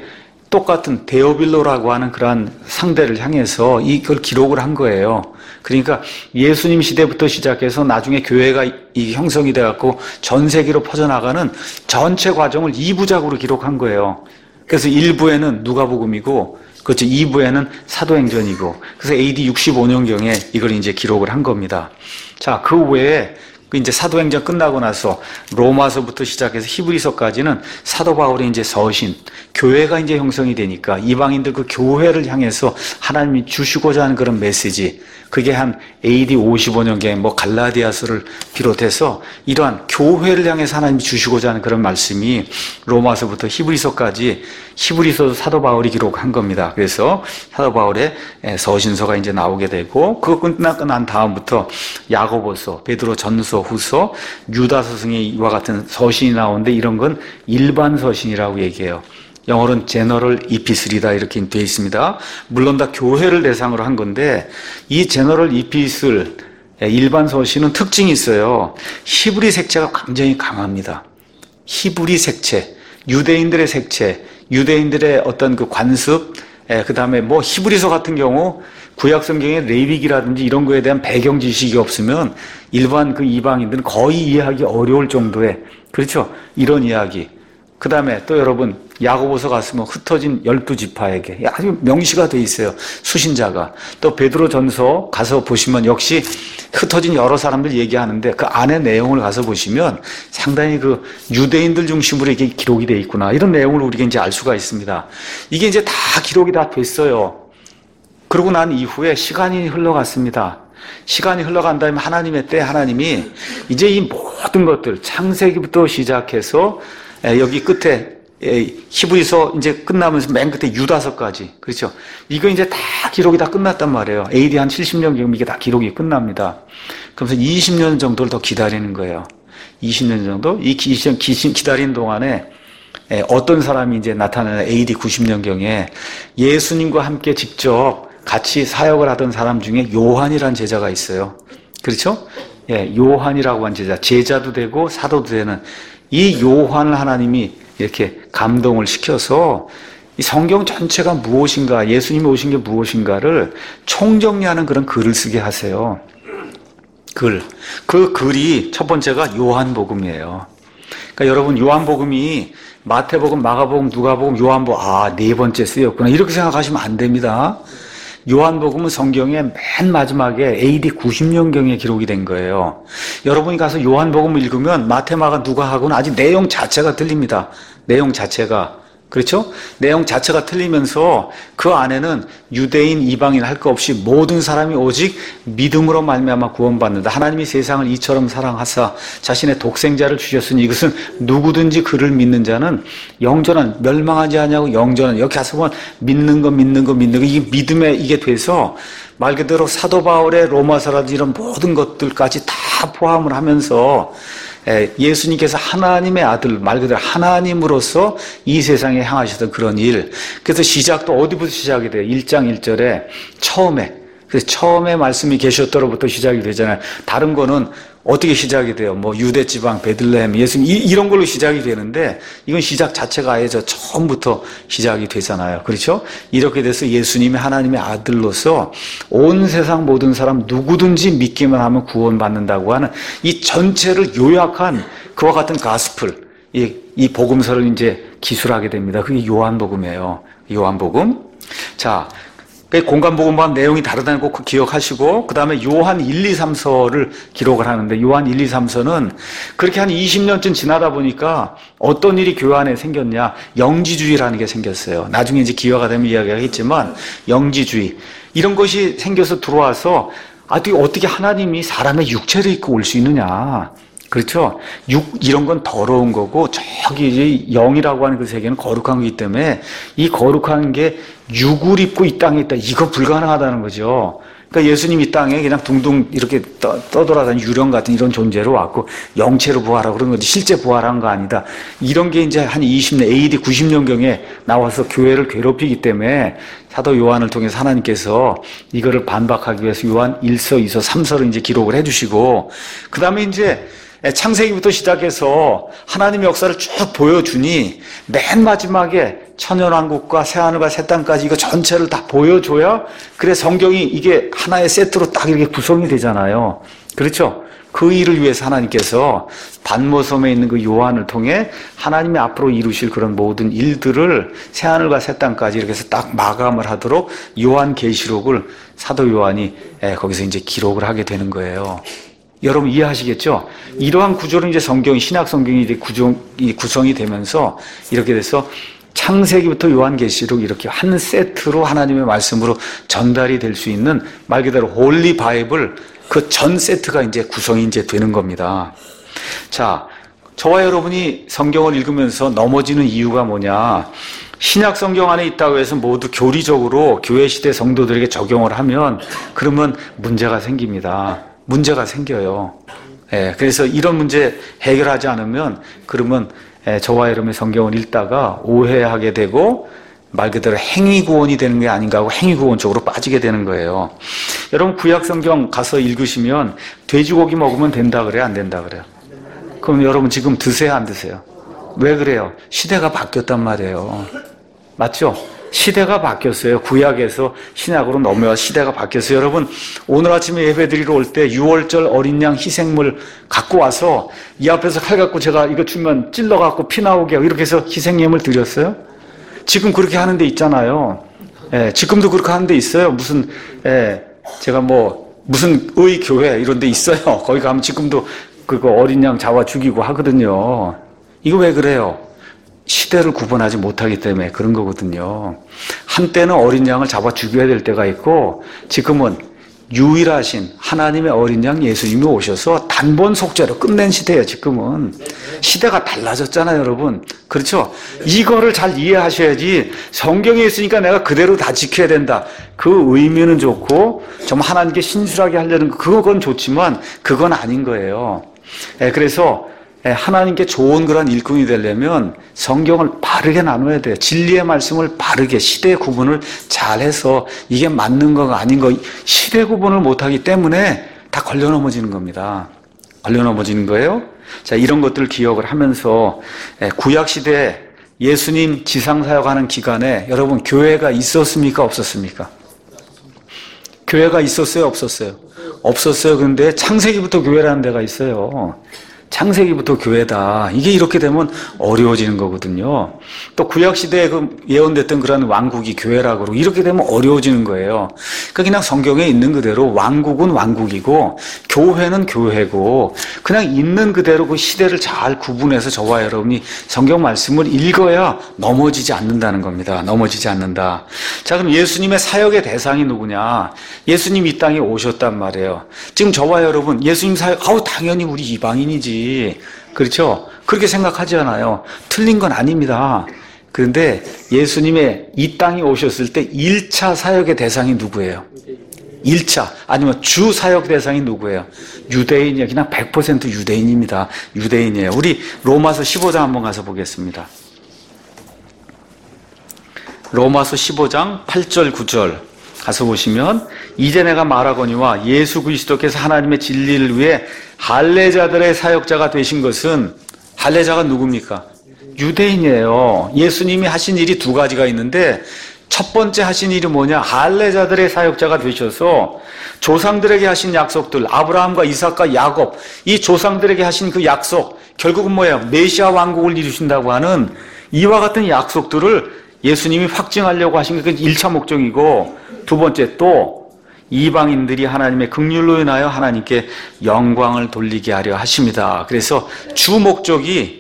똑같은 데오빌로라고 하는 그러한 상대를 향해서 이걸 기록을 한 거예요. 그러니까 예수님 시대부터 시작해서 나중에 교회가 이 형성이 돼갖고 전 세계로 퍼져나가는 전체 과정을 이 부작으로 기록한 거예요. 그래서 일 부에는 누가복음이고, 그렇죠. 이 부에는 사도행전이고, 그래서 에이디 육십오 년경에 이걸 이제 기록을 한 겁니다. 자, 그 외에 이제 사도행전 끝나고 나서 로마서부터 시작해서 히브리서까지는 사도 바울의 이제 서신, 교회가 이제 형성이 되니까 이방인들 그 교회를 향해서 하나님이 주시고자 하는 그런 메시지, 그게 한 에이디 오십오 년경에 뭐 갈라디아서를 비롯해서 이러한 교회를 향해서 하나님이 주시고자 하는 그런 말씀이 로마서부터 히브리서까지 히브리서도 사도 바울이 기록한 겁니다. 그래서 사도 바울의 서신서가 이제 나오게 되고 그거 끝나고 난 다음부터 야고보서, 베드로 전서, 후서, 유다서 등의 이와 같은 서신이 나오는데 이런 건 일반 서신이라고 얘기해요. 영어로는 제너럴 이피슬이다 이렇게 되어 있습니다. 물론 다 교회를 대상으로 한 건데 이 제너럴 이피슬 일반 서신은 특징이 있어요. 히브리 색채가 굉장히 강합니다. 히브리 색채, 유대인들의 색채, 유대인들의 어떤 그 관습, 그 다음에 뭐 히브리서 같은 경우 구약 성경에 레위기라든지 이런 거에 대한 배경 지식이 없으면 일반 그 이방인들은 거의 이해하기 어려울 정도의, 그렇죠? 이런 이야기. 그 다음에 또 여러분 야고보서 갔으면 흩어진 열두 지파에게 아주 명시가 돼 있어요. 수신자가. 또 베드로 전서 가서 보시면 역시 흩어진 여러 사람들 얘기하는데 그 안에 내용을 가서 보시면 상당히 그 유대인들 중심으로 이게 기록이 돼 있구나. 이런 내용을 우리가 이제 알 수가 있습니다. 이게 이제 다 기록이 다 됐어요. 그러고 난 이후에 시간이 흘러갔습니다. 시간이 흘러간 다음에 하나님의 때 하나님이 이제 이 모든 것들 창세기부터 시작해서 여기 끝에 히브리서 이제 끝나면서 맨 끝에 유다서까지, 그렇죠? 이거 이제 다 기록이 다 끝났단 말이에요. 에이디 한 칠십 년 경면 이게 다 기록이 끝납니다. 그러면서 이십 년 정도를 더 기다리는 거예요. 이십 년 정도? 이 기다리는 동안에 어떤 사람이 이제 나타나는 에이디 구십 년경에 예수님과 함께 직접 같이 사역을 하던 사람 중에 요한이라는 제자가 있어요. 그렇죠? 예, 요한이라고 한 제자. 제자도 되고 사도도 되는 이 요한을 하나님이 이렇게 감동을 시켜서 이 성경 전체가 무엇인가, 예수님이 오신 게 무엇인가를 총정리하는 그런 글을 쓰게 하세요. 글. 그 글이 첫 번째가 요한복음이에요. 그러니까 여러분 요한복음이 마태복음, 마가복음, 누가복음, 요한복음, 아, 네 번째 쓰였구나. 이렇게 생각하시면 안 됩니다. 요한복음은 성경의 맨 마지막에 에이디 구십 년경에 기록이 된 거예요. 여러분이 가서 요한복음을 읽으면 마태, 마가, 누가하고는 아직 내용 자체가 틀립니다. 내용 자체가. 그렇죠? 내용 자체가 틀리면서 그 안에는 유대인, 이방인 할 것 없이 모든 사람이 오직 믿음으로 말미암아 구원받는다. 하나님이 세상을 이처럼 사랑하사 자신의 독생자를 주셨으니 이것은 누구든지 그를 믿는 자는 영전한, 멸망하지 않냐고 영전한. 여기 가서 보면 믿는 거 믿는 거 믿는 거 이게 믿음에 이게 돼서 말 그대로 사도 바울의 로마서라든지 이런 모든 것들까지 다 포함을 하면서 예수님께서 하나님의 아들, 말 그대로 하나님으로서 이 세상에 향하셨던 그런 일. 그래서 시작도 어디부터 시작이 돼요? 일 장 일 절에 처음에. 그래서 처음에 말씀이 계셨더로부터 시작이 되잖아요. 다른 거는 어떻게 시작이 돼요? 뭐 유대 지방, 베들레헴, 예수님 이, 이런 걸로 시작이 되는데 이건 시작 자체가 아예 저 처음부터 시작이 되잖아요. 그렇죠? 이렇게 돼서 예수님이 하나님의 아들로서 온 세상 모든 사람 누구든지 믿기만 하면 구원받는다고 하는 이 전체를 요약한 그와 같은 가스플, 이, 이 복음서를 이제 기술하게 됩니다. 그게 요한복음이에요. 요한복음. 자, 공간복음과 내용이 다르다는 거 꼭 기억하시고, 그 다음에 요한 일, 이, 삼서를 기록을 하는데, 요한 일, 이, 삼서는 그렇게 한 이십 년쯤 지나다 보니까 어떤 일이 교회 안에 생겼냐? 영지주의라는 게 생겼어요. 나중에 이제 기회가 되면 이야기하겠지만, 영지주의. 이런 것이 생겨서 들어와서, 어떻게, 어떻게 하나님이 사람의 육체를 입고 올 수 있느냐? 그렇죠? 육, 이런 건 더러운 거고, 저기 이제 영이라고 하는 그 세계는 거룩한 거기 때문에, 이 거룩한 게 육을 입고 이 땅에 있다. 이거 불가능하다는 거죠. 그러니까 예수님 이 땅에 그냥 둥둥 이렇게 떠, 떠돌아다니는 유령 같은 이런 존재로 왔고, 영체로 부활하고 그런 거지, 실제 부활한 거 아니다. 이런 게 이제 한 이십 년, 에이디 구십 년경에 나와서 교회를 괴롭히기 때문에, 사도 요한을 통해서 하나님께서 이거를 반박하기 위해서 요한 일 서, 이 서, 삼 서를 이제 기록을 해주시고, 그 다음에 이제 창세기부터 시작해서 하나님의 역사를 쭉 보여주니 맨 마지막에 천연왕국과 새하늘과 새 땅까지 이거 전체를 다 보여줘야 그래 성경이 이게 하나의 세트로 딱 이렇게 구성이 되잖아요. 그렇죠? 그 일을 위해서 하나님께서 반모섬에 있는 그 요한을 통해 하나님이 앞으로 이루실 그런 모든 일들을 새하늘과 새 땅까지 이렇게 해서 딱 마감을 하도록 요한계시록을 사도 요한이 거기서 이제 기록을 하게 되는 거예요. 여러분 이해하시겠죠? 이러한 구조로 이제 성경이, 신약 성경이 이제 구성이, 구성이 되면서 이렇게 돼서 창세기부터 요한계시록 이렇게 한 세트로 하나님의 말씀으로 전달이 될 수 있는 말 그대로 홀리 바이블 그 전 세트가 이제 구성이 이제 되는 겁니다. 자, 저와 여러분이 성경을 읽으면서 넘어지는 이유가 뭐냐? 신약 성경 안에 있다고 해서 모두 교리적으로 교회 시대 성도들에게 적용을 하면 그러면 문제가 생깁니다. 문제가 생겨요. 예, 그래서 이런 문제 해결하지 않으면 그러면 예, 저와 여러분의 성경을 읽다가 오해하게 되고 말 그대로 행위구원이 되는 게 아닌가 하고 행위구원 쪽으로 빠지게 되는 거예요. 여러분 구약 성경 가서 읽으시면 돼지고기 먹으면 된다 그래요? 안 된다 그래요? 그럼 여러분 지금 드세요? 안 드세요? 왜 그래요? 시대가 바뀌었단 말이에요. 맞죠? 시대가 바뀌었어요. 구약에서 신약으로 넘어와 시대가 바뀌었어요. 여러분 오늘 아침에 예배드리러 올 때 유월절 어린 양 희생물 갖고 와서 이 앞에서 칼 갖고 제가 이거 주면 찔러갖고 피 나오게 하고 이렇게 해서 희생예물 드렸어요? 지금 그렇게 하는 데 있잖아요. 예, 지금도 그렇게 하는 데 있어요. 무슨 예, 제가 뭐 무슨 의교회 이런 데 있어요. 거기 가면 지금도 그거 어린 양 잡아 죽이고 하거든요. 이거 왜 그래요? 시대를 구분하지 못하기 때문에 그런 거거든요. 한때는 어린 양을 잡아 죽여야 될 때가 있고 지금은 유일하신 하나님의 어린 양 예수님이 오셔서 단번 속죄로 끝낸 시대예요. 지금은 시대가 달라졌잖아요, 여러분. 그렇죠? 이거를 잘 이해하셔야지 성경에 있으니까 내가 그대로 다 지켜야 된다. 그 의미는 좋고 좀 하나님께 신실하게 하려는 거 그건 좋지만 그건 아닌 거예요. 예, 그래서 하나님께 좋은 그런 일꾼이 되려면 성경을 바르게 나눠야 돼요. 진리의 말씀을 바르게 시대 구분을 잘해서 이게 맞는 거가 아닌 거 시대 구분을 못하기 때문에 다 걸려 넘어지는 겁니다. 걸려 넘어지는 거예요. 자, 이런 것들을 기억을 하면서 구약시대 예수님 지상사역하는 기간에 여러분 교회가 있었습니까? 없었습니까? 교회가 있었어요? 없었어요? 없었어요. 그런데 창세기부터 교회라는 데가 있어요. 창세기부터 교회다. 이게 이렇게 되면 어려워지는 거거든요. 또 구약시대에 그 예언됐던 그런 왕국이 교회라고 그러고 이렇게 되면 어려워지는 거예요. 그러니까 그냥 성경에 있는 그대로 왕국은 왕국이고 교회는 교회고 그냥 있는 그대로 그 시대를 잘 구분해서 저와 여러분이 성경 말씀을 읽어야 넘어지지 않는다는 겁니다. 넘어지지 않는다. 자, 그럼 예수님의 사역의 대상이 누구냐? 예수님이 이 땅에 오셨단 말이에요. 지금 저와 여러분 예수님 사역, 아우 당연히 우리 이방인이지. 그렇죠? 그렇게 생각하지 않아요. 틀린 건 아닙니다. 그런데 예수님의 이 땅에 오셨을 때 일 차 사역의 대상이 누구예요? 일 차 아니면 주 사역 대상이 누구예요? 유대인이에요. 그냥 백 퍼센트 유대인입니다. 유대인이에요. 우리 로마서 십오 장 한번 가서 보겠습니다. 로마서 십오 장 팔 절 구 절 가서 보시면 이제 내가 말하거니와 예수 그리스도께서 하나님의 진리를 위해 할례자들의 사역자가 되신 것은 할례자가 누굽니까? 유대인이에요. 예수님이 하신 일이 두 가지가 있는데 첫 번째 하신 일이 뭐냐? 할례자들의 사역자가 되셔서 조상들에게 하신 약속들 아브라함과 이삭과 야곱 이 조상들에게 하신 그 약속 결국은 뭐예요? 메시아 왕국을 이루신다고 하는 이와 같은 약속들을 예수님이 확증하려고 하신 게 일 차 목적이고 두 번째 또 이방인들이 하나님의 긍휼로 인하여 하나님께 영광을 돌리게 하려 하십니다. 그래서 주 목적이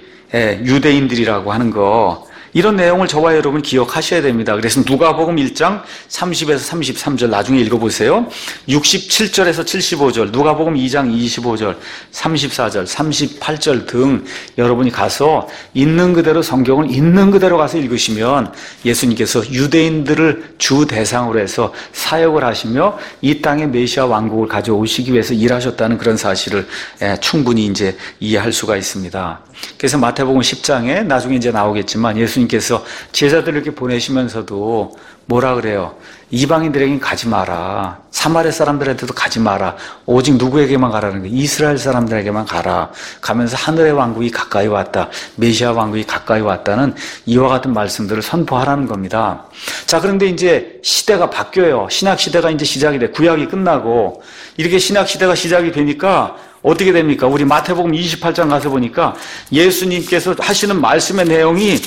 유대인들이라고 하는 거 이런 내용을 저와 여러분 기억하셔야 됩니다. 그래서 누가복음 일 장 삼십에서 삼십삼 절 나중에 읽어보세요. 육십칠 절에서 칠십오 절 누가복음 이 장 이십오 절 삼십사 절 삼십팔 절 등 여러분이 가서 있는 그대로 성경을 있는 그대로 가서 읽으시면 예수님께서 유대인들을 주 대상으로 해서 사역을 하시며 이 땅에 메시아 왕국을 가져오시기 위해서 일하셨다는 그런 사실을 충분히 이제 이해할 수가 있습니다. 그래서 마태복음 십 장에 나중에 이제 나오겠지만 예수님께서 제자들을 이렇게 보내시면서도 뭐라 그래요? 이방인들에게는 가지 마라. 사마리아 사람들한테도 가지 마라. 오직 누구에게만 가라는 거예요? 이스라엘 사람들에게만 가라. 가면서 하늘의 왕국이 가까이 왔다. 메시아 왕국이 가까이 왔다는 이와 같은 말씀들을 선포하라는 겁니다. 자, 그런데 이제 시대가 바뀌어요. 신약 시대가 이제 시작이 돼. 구약이 끝나고 이렇게 신약 시대가 시작이 되니까 어떻게 됩니까? 우리 마태복음 이십팔 장 가서 보니까 예수님께서 하시는 말씀의 내용이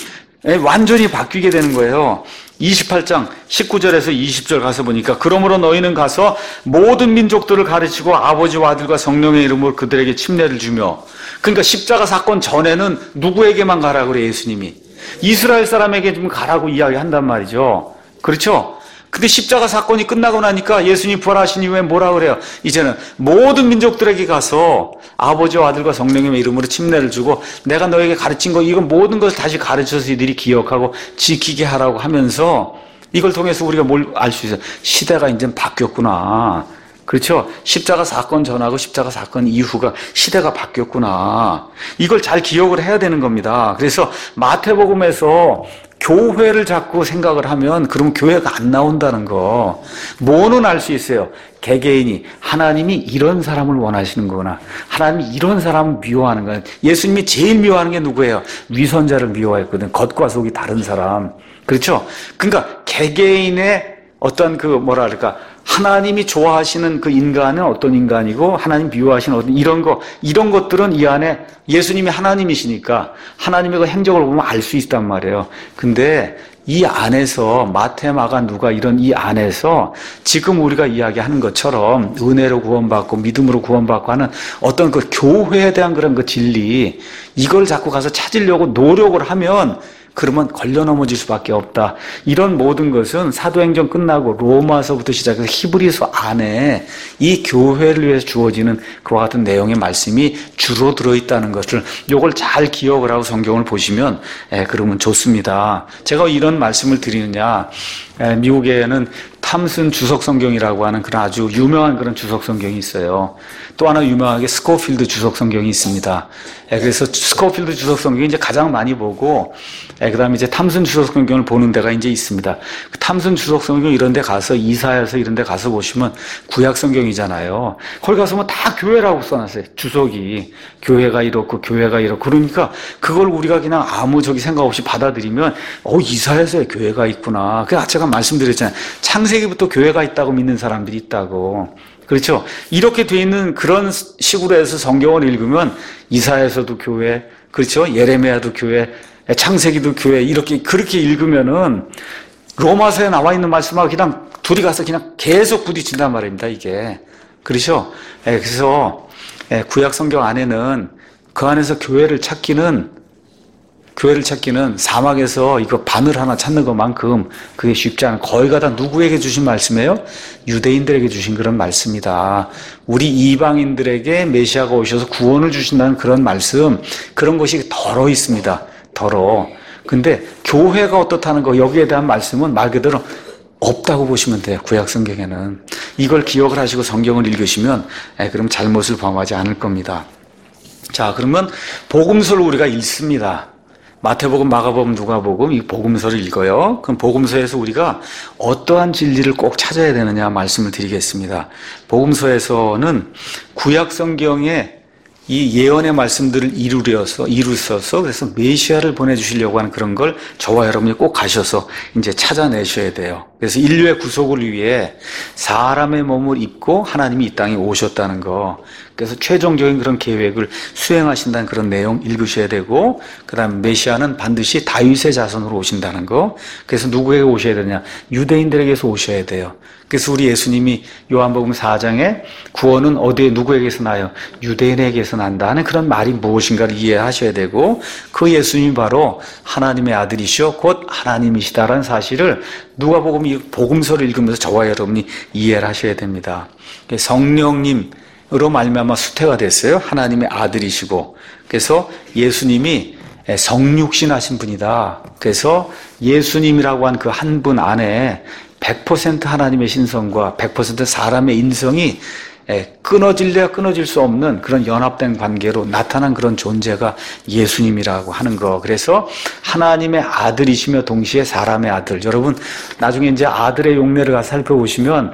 완전히 바뀌게 되는 거예요. 이십팔 장 십구 절에서 이십 절 가서 보니까 그러므로 너희는 가서 모든 민족들을 가르치고 아버지와 아들과 성령의 이름으로 그들에게 침례를 주며 그러니까 십자가 사건 전에는 누구에게만 가라고 그래 예수님이 이스라엘 사람에게 좀 가라고 이야기한단 말이죠. 그렇죠? 근데 십자가 사건이 끝나고 나니까 예수님이 부활하신 이후에 뭐라 그래요? 이제는 모든 민족들에게 가서 아버지와 아들과 성령의 이름으로 침례를 주고 내가 너에게 가르친 거 이건 모든 것을 다시 가르쳐서 이들이 기억하고 지키게 하라고 하면서 이걸 통해서 우리가 뭘 알 수 있어요? 시대가 이제 바뀌었구나. 그렇죠? 십자가 사건 전하고 십자가 사건 이후가 시대가 바뀌었구나. 이걸 잘 기억을 해야 되는 겁니다. 그래서 마태복음에서 교회를 자꾸 생각을 하면 그러면 교회가 안 나온다는 거. 뭐는 알 수 있어요. 개개인이 하나님이 이런 사람을 원하시는 거구나. 하나님이 이런 사람을 미워하는 거야. 예수님이 제일 미워하는 게 누구예요? 위선자를 미워했거든. 겉과 속이 다른 사람. 그렇죠? 그러니까 개개인의 어떤 그 뭐라 그럴까 하나님이 좋아하시는 그 인간은 어떤 인간이고 하나님 미워하시는 어떤 이런 거 이런 것들은 이 안에 예수님이 하나님이시니까 하나님의 그 행적을 보면 알 수 있단 말이에요. 근데 이 안에서 마태, 마가, 누가 이런 이 안에서 지금 우리가 이야기하는 것처럼 은혜로 구원받고 믿음으로 구원받고 하는 어떤 그 교회에 대한 그런 그 진리 이걸 자꾸 가서 찾으려고 노력을 하면 그러면 걸려 넘어질 수밖에 없다. 이런 모든 것은 사도행전 끝나고 로마서부터 시작해서 히브리서 안에 이 교회를 위해서 주어지는 그와 같은 내용의 말씀이 주로 들어있다는 것을 요걸 잘 기억을 하고 성경을 보시면 예, 그러면 좋습니다. 제가 이런 말씀을 드리느냐, 예, 미국에는 탐슨 주석 성경이라고 하는 그런 아주 유명한 그런 주석 성경이 있어요. 또 하나 유명하게 스코필드 주석 성경이 있습니다. 예, 그래서 스코필드 주석 성경이 이제 가장 많이 보고, 예, 그 다음에 이제 탐슨 주석 성경을 보는 데가 이제 있습니다. 그 탐슨 주석 성경 이런 데 가서, 이사야서 이런 데 가서 보시면 구약 성경이잖아요. 거기 가서 뭐 다 교회라고 써놨어요. 주석이. 교회가 이렇고, 교회가 이렇고. 그러니까 그걸 우리가 그냥 아무 저기 생각 없이 받아들이면, 어, 이사야서에 교회가 있구나. 그 제가 말씀드렸잖아요. 창세기부터 교회가 있다고 믿는 사람들이 있다고. 그렇죠? 이렇게 돼 있는 그런 식으로 해서 성경을 읽으면 이사야서도 교회, 그렇죠? 예레미야도 교회, 창세기도 교회, 이렇게 그렇게 읽으면은 로마서에 나와 있는 말씀하고 그냥 둘이 가서 그냥 계속 부딪힌단 말입니다, 이게. 그렇죠? 그래서 구약 성경 안에는 그 안에서 교회를 찾기는 교회를 찾기는 사막에서 이거 바늘 하나 찾는 것만큼 그게 쉽지 않아요. 거의가 다 누구에게 주신 말씀이에요? 유대인들에게 주신 그런 말씀이다. 우리 이방인들에게 메시아가 오셔서 구원을 주신다는 그런 말씀, 그런 것이 덜어 있습니다. 덜어. 근데 교회가 어떻다는 거, 여기에 대한 말씀은 말 그대로 없다고 보시면 돼요. 구약 성경에는. 이걸 기억을 하시고 성경을 읽으시면 에, 그럼 잘못을 범하지 않을 겁니다. 자, 그러면 복음서를 우리가 읽습니다. 마태복음, 마가복음, 누가복음 이 복음서를 읽어요. 그럼 복음서에서 우리가 어떠한 진리를 꼭 찾아야 되느냐 말씀을 드리겠습니다. 복음서에서는 구약 성경에 이 예언의 말씀들을 이루려서, 이루셔서, 그래서 메시아를 보내주시려고 하는 그런 걸 저와 여러분이 꼭 가셔서 이제 찾아내셔야 돼요. 그래서 인류의 구속을 위해 사람의 몸을 입고 하나님이 이 땅에 오셨다는 거. 그래서 최종적인 그런 계획을 수행하신다는 그런 내용 읽으셔야 되고, 그 다음 메시아는 반드시 다윗의 자손으로 오신다는 거. 그래서 누구에게 오셔야 되냐? 유대인들에게서 오셔야 돼요. 그래서 우리 예수님이 요한복음 사 장에 구원은 어디에 누구에게서 나요? 유대인에게서 난다 하는 그런 말이 무엇인가를 이해하셔야 되고, 그 예수님이 바로 하나님의 아들이시오 곧 하나님이시다라는 사실을 누가복음 이 복음서를 읽으면서 저와 여러분이 이해를 하셔야 됩니다. 성령님으로 말미암아 수태가 됐어요. 하나님의 아들이시고, 그래서 예수님이 성육신하신 분이다. 그래서 예수님이라고 한 그 한 분 안에 백 퍼센트 하나님의 신성과 백 퍼센트 사람의 인성이 끊어질래야 끊어질 수 없는 그런 연합된 관계로 나타난 그런 존재가 예수님이라고 하는 거. 그래서 하나님의 아들이시며 동시에 사람의 아들. 여러분 나중에 이제 아들의 용례를 가서 살펴보시면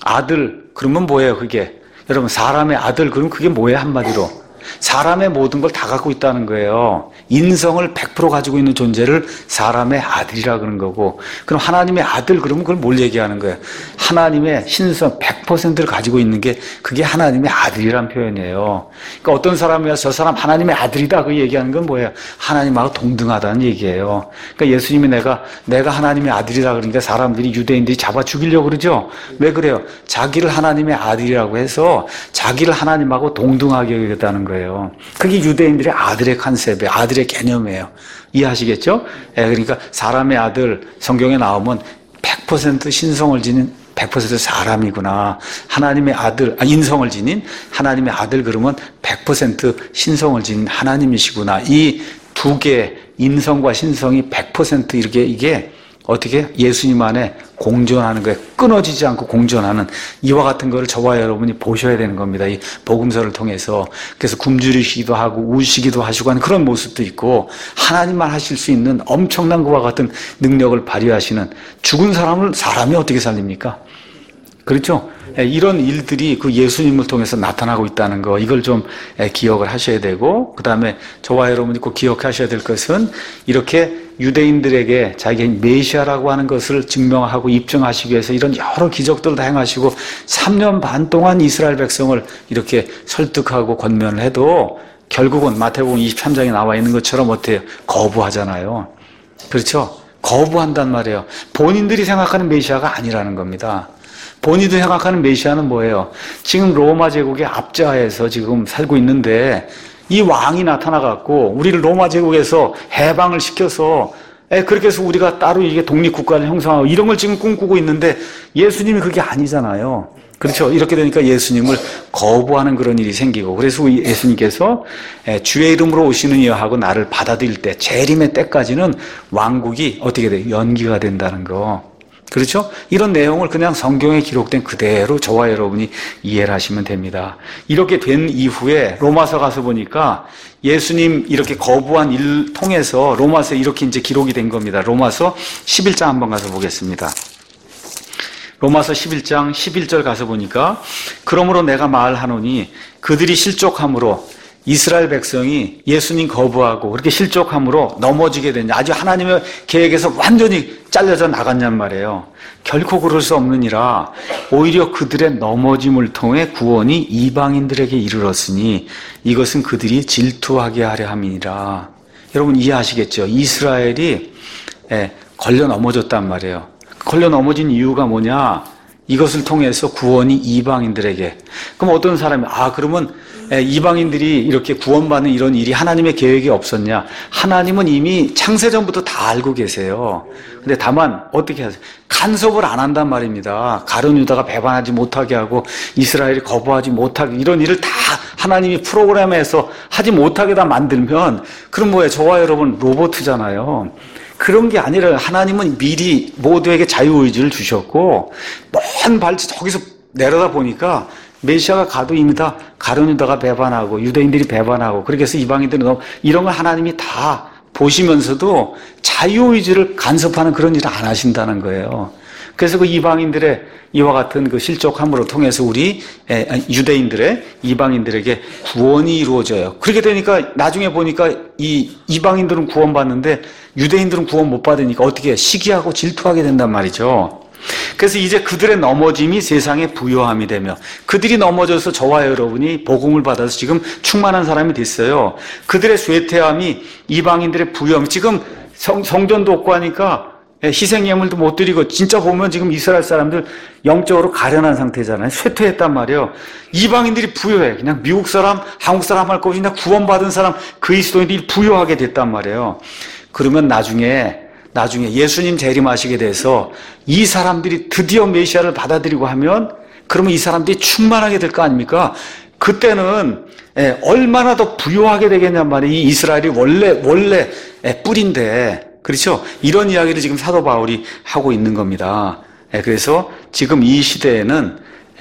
아들 그러면 뭐예요 그게? 여러분 사람의 아들 그러면 그게 뭐예요 한마디로? 사람의 모든 걸 다 갖고 있다는 거예요. 인성을 백 퍼센트 가지고 있는 존재를 사람의 아들이라 그러는 거고, 그럼 하나님의 아들 그러면 그걸 뭘 얘기하는 거예요? 하나님의 신성 백 퍼센트를 가지고 있는 게 그게 하나님의 아들이란 표현이에요. 그러니까 어떤 사람이 와서 저 사람 하나님의 아들이다 그 얘기하는 건 뭐예요? 하나님하고 동등하다는 얘기예요. 그러니까 예수님이 내가 내가 하나님의 아들이라 그러니까 사람들이 유대인들이 잡아 죽이려고 그러죠. 왜 그래요? 자기를 하나님의 아들이라고 해서 자기를 하나님하고 동등하게 여겼다는 거예요. 그게 유대인들의 아들의 컨셉이에요. 아들의 개념이에요. 이해하시겠죠? 예, 그러니까 사람의 아들 성경에 나오면 백 퍼센트 신성을 지닌 백 퍼센트 사람이구나. 하나님의 아들, 아, 인성을 지닌 하나님의 아들 그러면 백 퍼센트 신성을 지닌 하나님이시구나. 이 두 개 인성과 신성이 백 퍼센트 이렇게 이게 어떻게 예수님 안에 공존하는 거예요. 끊어지지 않고 공존하는 이와 같은 거를 저와 여러분이 보셔야 되는 겁니다. 이 복음서를 통해서. 그래서 굶주리시기도 하고 우시기도 하시고 하는 그런 모습도 있고 하나님만 하실 수 있는 엄청난 것과 같은 능력을 발휘하시는 죽은 사람을 사람이 어떻게 살립니까? 그렇죠? 이런 일들이 그 예수님을 통해서 나타나고 있다는 거 이걸 좀 기억을 하셔야 되고 그 다음에 저와 여러분이 꼭 기억하셔야 될 것은 이렇게 유대인들에게 자기가 메시아라고 하는 것을 증명하고 입증하시기 위해서 이런 여러 기적들을 다 행하시고 삼 년 반 동안 이스라엘 백성을 이렇게 설득하고 권면을 해도 결국은 마태복음 이십삼 장에 나와 있는 것처럼 어때요? 거부하잖아요. 그렇죠? 거부한단 말이에요. 본인들이 생각하는 메시아가 아니라는 겁니다. 본인도 생각하는 메시아는 뭐예요? 지금 로마 제국의 압제하에서 지금 살고 있는데 이 왕이 나타나갖고 우리를 로마 제국에서 해방을 시켜서 예, 그렇게 해서 우리가 따로 이게 독립국가를 형성하고 이런 걸 지금 꿈꾸고 있는데 예수님이 그게 아니잖아요. 그렇죠. 이렇게 되니까 예수님을 거부하는 그런 일이 생기고, 그래서 예수님께서 주의 이름으로 오시는 이여 하고 나를 받아들일 때, 재림의 때까지는 왕국이 어떻게 돼요? 연기가 된다는 거. 그렇죠? 이런 내용을 그냥 성경에 기록된 그대로 저와 여러분이 이해를 하시면 됩니다. 이렇게 된 이후에 로마서 가서 보니까 예수님 이렇게 거부한 일 통해서 로마서에 이렇게 이제 기록이 된 겁니다. 로마서 십일 장 한번 가서 보겠습니다. 로마서 십일 장 십일 절 가서 보니까 그러므로 내가 말하노니 그들이 실족함으로 이스라엘 백성이 예수님 거부하고 그렇게 실족함으로 넘어지게 되냐, 아주 하나님의 계획에서 완전히 잘려져 나갔냔 말이에요. 결코 그럴 수 없느니라. 오히려 그들의 넘어짐을 통해 구원이 이방인들에게 이르렀으니 이것은 그들이 질투하게 하려 함이니라. 여러분 이해하시겠죠? 이스라엘이 걸려 넘어졌단 말이에요. 걸려 넘어진 이유가 뭐냐? 이것을 통해서 구원이 이방인들에게. 그럼 어떤 사람이 아 그러면 이방인들이 이렇게 구원받는 이런 일이 하나님의 계획이 없었냐? 하나님은 이미 창세전부터 다 알고 계세요. 근데 다만 어떻게 하세요? 간섭을 안 한단 말입니다. 가룟 유다가 배반하지 못하게 하고 이스라엘이 거부하지 못하게, 이런 일을 다 하나님이 프로그램에서 하지 못하게 다 만들면 그럼 뭐예요? 저와 여러분 로봇이잖아요. 그런 게 아니라 하나님은 미리 모두에게 자유의지를 주셨고, 먼 발치 저기서 내려다 보니까 메시아가 가도 이미 다 가룟 유다가 배반하고 유대인들이 배반하고, 그렇게 해서 이방인들은 너무 이런 걸 하나님이 다 보시면서도 자유의지를 간섭하는 그런 일을 안 하신다는 거예요. 그래서 그 이방인들의 이와 같은 그 실족함으로 통해서 우리 유대인들의 이방인들에게 구원이 이루어져요. 그렇게 되니까 나중에 보니까 이 이방인들은 구원받는데 유대인들은 구원 못 받으니까 어떻게 시기하고 질투하게 된단 말이죠. 그래서 이제 그들의 넘어짐이 세상의 부요함이 되며, 그들이 넘어져서 저와 여러분이 복음을 받아서 지금 충만한 사람이 됐어요. 그들의 쇠퇴함이 이방인들의 부요함, 지금 성, 성전도 없고 하니까 희생예물도 못 드리고, 진짜 보면 지금 이스라엘 사람들 영적으로 가련한 상태잖아요. 쇠퇴했단 말이에요. 이방인들이 부요해. 그냥 미국 사람, 한국 사람 할 것 없이 그냥 구원받은 사람, 그리스도인들이 부요하게 됐단 말이에요. 그러면 나중에 나중에 예수님 재림하시게 돼서 이 사람들이 드디어 메시아를 받아들이고 하면, 그러면 이 사람들이 충만하게 될 거 아닙니까? 그때는 예, 얼마나 더 부요하게 되겠냔 말이에요. 이 이스라엘이 원래 원래 예, 뿌리인데, 그렇죠? 이런 이야기를 지금 사도 바울이 하고 있는 겁니다. 예, 그래서 지금 이 시대에는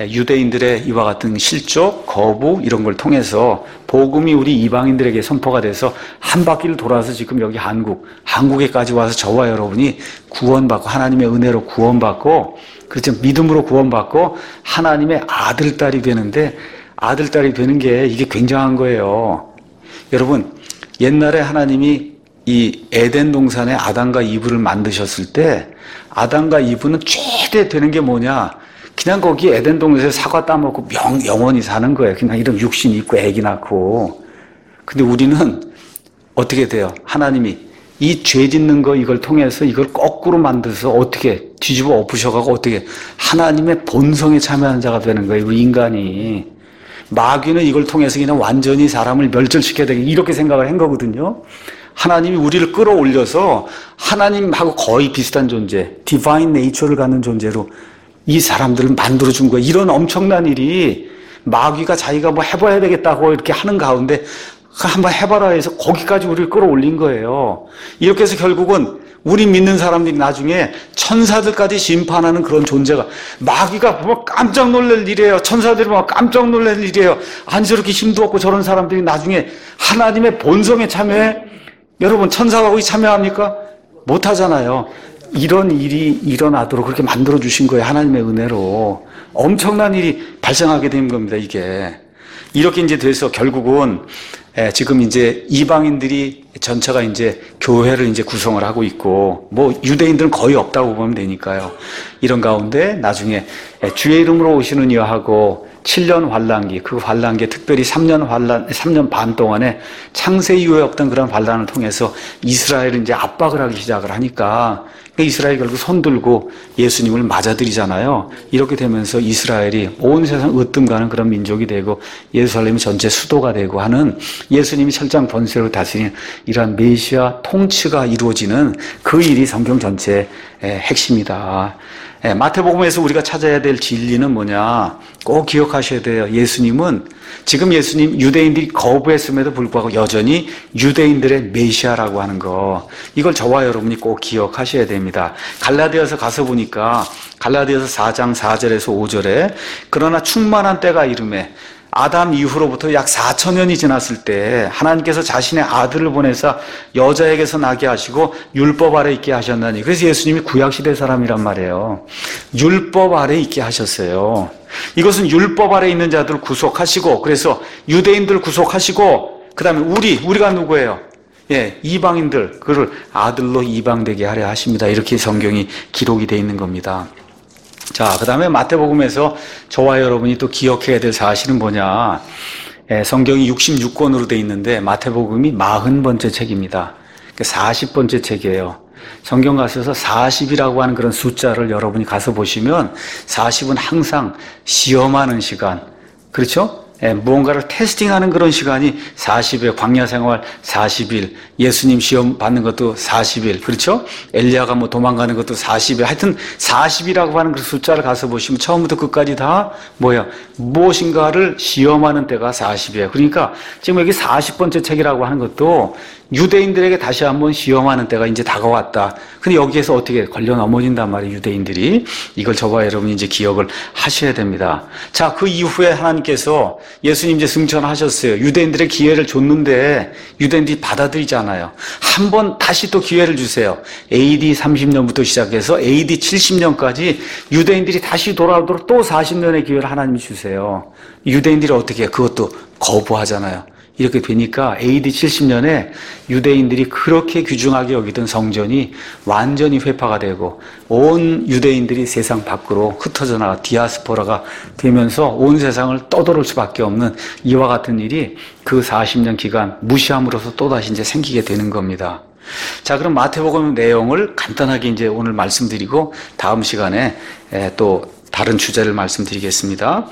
유대인들의 이와 같은 실족, 거부 이런 걸 통해서 복음이 우리 이방인들에게 선포가 돼서 한 바퀴를 돌아서 지금 여기 한국, 한국에까지 와서 저와 여러분이 구원받고 하나님의 은혜로 구원받고, 그렇죠? 믿음으로 구원받고 하나님의 아들, 딸이 되는데, 아들, 딸이 되는 게 이게 굉장한 거예요. 여러분, 옛날에 하나님이 이 에덴 동산에 아담과 이브를 만드셨을 때 아담과 이브는 최대 되는 게 뭐냐? 그냥 거기 에덴 동산에서 사과 따먹고 명, 영원히 사는 거예요. 그냥 이런 육신 있고 애기 낳고. 근데 우리는 어떻게 돼요? 하나님이 이 죄 짓는 거 이걸 통해서 이걸 거꾸로 만들어서 어떻게 뒤집어 엎으셔가고 어떻게 하나님의 본성에 참여하는 자가 되는 거예요. 우리 인간이. 마귀는 이걸 통해서 그냥 완전히 사람을 멸절시켜야 되게 이렇게 생각을 한 거거든요. 하나님이 우리를 끌어올려서 하나님하고 거의 비슷한 존재, 디바인 네이처를 갖는 존재로 이 사람들을 만들어준 거예요. 이런 엄청난 일이 마귀가 자기가 뭐 해봐야 되겠다고 이렇게 하는 가운데 한번 해봐라 해서 거기까지 우리를 끌어올린 거예요. 이렇게 해서 결국은 우리 믿는 사람들이 나중에 천사들까지 심판하는 그런 존재가, 마귀가 뭐 깜짝 놀랄 일이에요. 천사들이 뭐 깜짝 놀랄 일이에요. 아니 저렇게 힘도 없고 저런 사람들이 나중에 하나님의 본성에 참여해? 여러분 천사가 거기 참여합니까? 못하잖아요. 이런 일이 일어나도록 그렇게 만들어주신 거예요. 하나님의 은혜로. 엄청난 일이 발생하게 된 겁니다, 이게. 이렇게 이제 돼서 결국은 지금 이제 이방인들이 전체가 이제 교회를 이제 구성을 하고 있고, 뭐 유대인들은 거의 없다고 보면 되니까요. 이런 가운데 나중에 주의 이름으로 오시는 이와 하고 칠 년 환란기, 그 환란기에 특별히 삼 년 환란, 삼 년 반 동안에 창세 이후에 없던 그런 환란을 통해서 이스라엘은 이제 압박을 하기 시작을 하니까 그러니까 이스라엘이 결국 손들고 예수님을 맞아들이잖아요. 이렇게 되면서 이스라엘이 온 세상 으뜸가는 그런 민족이 되고 예루살렘이 전체 수도가 되고 하는 예수님이 철장 번세로 다스리는 이러한 메시아 통치가 이루어지는 그 일이 성경 전체의 핵심이다. 마태복음에서 우리가 찾아야 될 진리는 뭐냐? 꼭 기억하셔야 돼요. 예수님은 지금 예수님 유대인들이 거부했음에도 불구하고 여전히 유대인들의 메시아라고 하는 거, 이걸 저와 여러분이 꼭 기억하셔야 됩니다. 갈라디아서 가서 보니까 갈라디아서 사 장 사 절에서 오 절에 그러나 충만한 때가 이르매 아담 이후로부터 약 사천 년이 지났을 때 하나님께서 자신의 아들을 보내사 여자에게서 나게 하시고 율법 아래 있게 하셨나니, 그래서 예수님이 구약시대 사람이란 말이에요. 율법 아래 있게 하셨어요. 이것은 율법 아래 있는 자들을 구속하시고, 그래서 유대인들을 구속하시고, 그 다음에 우리, 우리가 누구예요? 예, 이방인들, 그를 아들로 이방되게 하려 하십니다. 이렇게 성경이 기록이 되어 있는 겁니다. 자, 그 다음에 마태복음에서 저와 여러분이 또 기억해야 될 사실은 뭐냐. 예, 성경이 육십육 권으로 되어 있는데 마태복음이 사십 번째 책입니다. 사십 번째 책이에요. 성경 가셔서 사십이라고 하는 그런 숫자를 여러분이 가서 보시면 사십은 항상 시험하는 시간, 그렇죠? 예, 무언가를 테스팅하는 그런 시간이 사십에 광야 생활 사십 일, 예수님 시험 받는 것도 사십 일, 그렇죠? 엘리야가 뭐 도망가는 것도 사십 일, 하여튼 사십이라고 하는 그 숫자를 가서 보시면 처음부터 끝까지 다 뭐야? 무엇인가를 시험하는 때가 사십이에요. 그러니까 지금 여기 사십 번째 책이라고 하는 것도 유대인들에게 다시 한번 시험하는 때가 이제 다가왔다. 근데 여기에서 어떻게 걸려 넘어진단 말이에요, 유대인들이. 이걸 저와 여러분이 이제 기억을 하셔야 됩니다. 자, 그 이후에 하나님께서 예수님 이제 승천하셨어요. 유대인들의 기회를 줬는데 유대인들이 받아들이지 않아요. 한 번 다시 또 기회를 주세요. 에이디 삼십 년부터 시작해서 에이디 칠십 년까지 유대인들이 다시 돌아오도록 또 사십 년의 기회를 하나님이 주세요. 유대인들이 어떻게 해요? 그것도 거부하잖아요. 이렇게 되니까 에이디 칠십 년에 유대인들이 그렇게 귀중하게 여기던 성전이 완전히 회파가 되고 온 유대인들이 세상 밖으로 흩어져 나가 디아스포라가 되면서 온 세상을 떠돌을 수밖에 없는 이와 같은 일이 그 사십 년 기간 무시함으로써 또다시 이제 생기게 되는 겁니다. 자, 그럼 마태복음 내용을 간단하게 이제 오늘 말씀드리고 다음 시간에 또 다른 주제를 말씀드리겠습니다.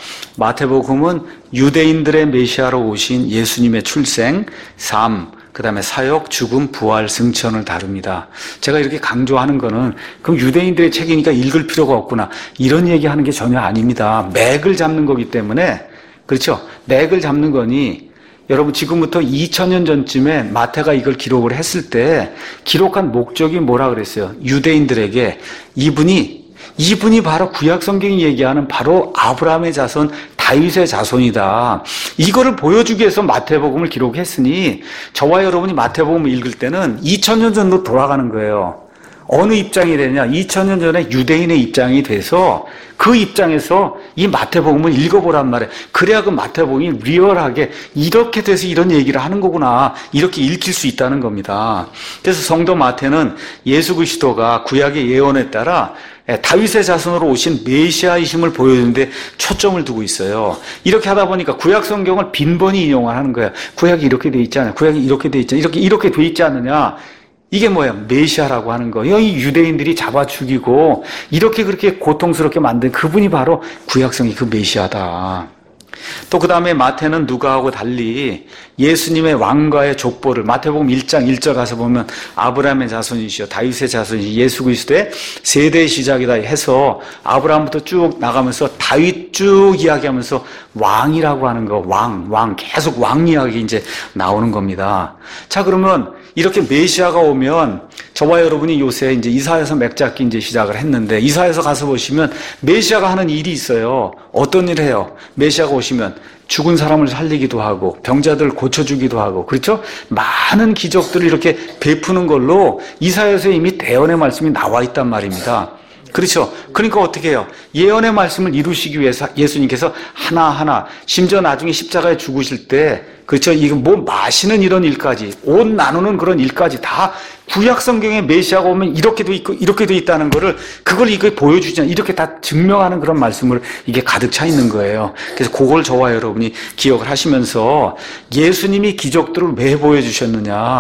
마태복음은 유대인들의 메시아로 오신 예수님의 출생, 삶, 그 다음에 사역, 죽음, 부활, 승천을 다룹니다. 제가 이렇게 강조하는 거는 그럼 유대인들의 책이니까 읽을 필요가 없구나, 이런 얘기하는 게 전혀 아닙니다. 맥을 잡는 거기 때문에, 그렇죠? 맥을 잡는 거니 여러분 지금부터 이천 년 전쯤에 마태가 이걸 기록을 했을 때 기록한 목적이 뭐라 그랬어요? 유대인들에게 이분이 이분이 바로 구약 성경이 얘기하는 바로 아브라함의 자손, 다윗의 자손이다. 이거를 보여주기 위해서 마태복음을 기록했으니 저와 여러분이 마태복음을 읽을 때는 이천 년 전으로 돌아가는 거예요. 어느 입장이 되냐? 이천 년 전에 유대인의 입장이 돼서 그 입장에서 이 마태복음을 읽어보란 말이에요. 그래야 그 마태복음이 리얼하게 이렇게 돼서 이런 얘기를 하는 거구나, 이렇게 읽힐 수 있다는 겁니다. 그래서 성도 마태는 예수 그리스도가 구약의 예언에 따라 다윗의 자손으로 오신 메시아이심을 보여주는데 초점을 두고 있어요. 이렇게 하다 보니까 구약 성경을 빈번히 인용을 하는 거예요. 구약이 이렇게 돼 있지 않아요? 구약이 이렇게 돼 있지 않아요? 이렇게 이렇게 돼 있지 않느냐? 이게 뭐야? 메시아라고 하는 거예요. 이 유대인들이 잡아 죽이고 이렇게 그렇게 고통스럽게 만든 그분이 바로 구약성이 그 메시아다. 또 그 다음에 마태는 누가하고 달리 예수님의 왕과의 족보를 마태복음 일 장 일 절 가서 보면 아브라함의 자손이시여 다윗의 자손이시여 예수 그리스도의 세대의 시작이다 해서 아브라함부터 쭉 나가면서 다윗 쭉 이야기하면서 왕이라고 하는 거, 왕, 왕, 계속 왕 이야기 이제 나오는 겁니다. 자, 그러면 이렇게 메시아가 오면 저와 여러분이 요새 이제 이사야서 맥잡기 이제 시작을 했는데 이사야서 가서 보시면 메시아가 하는 일이 있어요. 어떤 일을 해요? 메시아가 오시면 죽은 사람을 살리기도 하고 병자들 고쳐주기도 하고, 그렇죠? 많은 기적들을 이렇게 베푸는 걸로 이사야서에 이미 대언의 말씀이 나와 있단 말입니다. 그렇죠? 그러니까 어떻게 해요? 예언의 말씀을 이루시기 위해서 예수님께서 하나하나, 심지어 나중에 십자가에 죽으실 때, 그렇죠? 이거 뭐 마시는 이런 일까지, 옷 나누는 그런 일까지 다 구약 성경에 메시아가 오면 이렇게 돼 있고 이렇게 돼 있다는 거를 그걸 이거 보여주잖아요. 이렇게 다 증명하는 그런 말씀을 이게 가득 차 있는 거예요. 그래서 그걸 저와 여러분이 기억을 하시면서 예수님이 기적들을 왜 보여주셨느냐?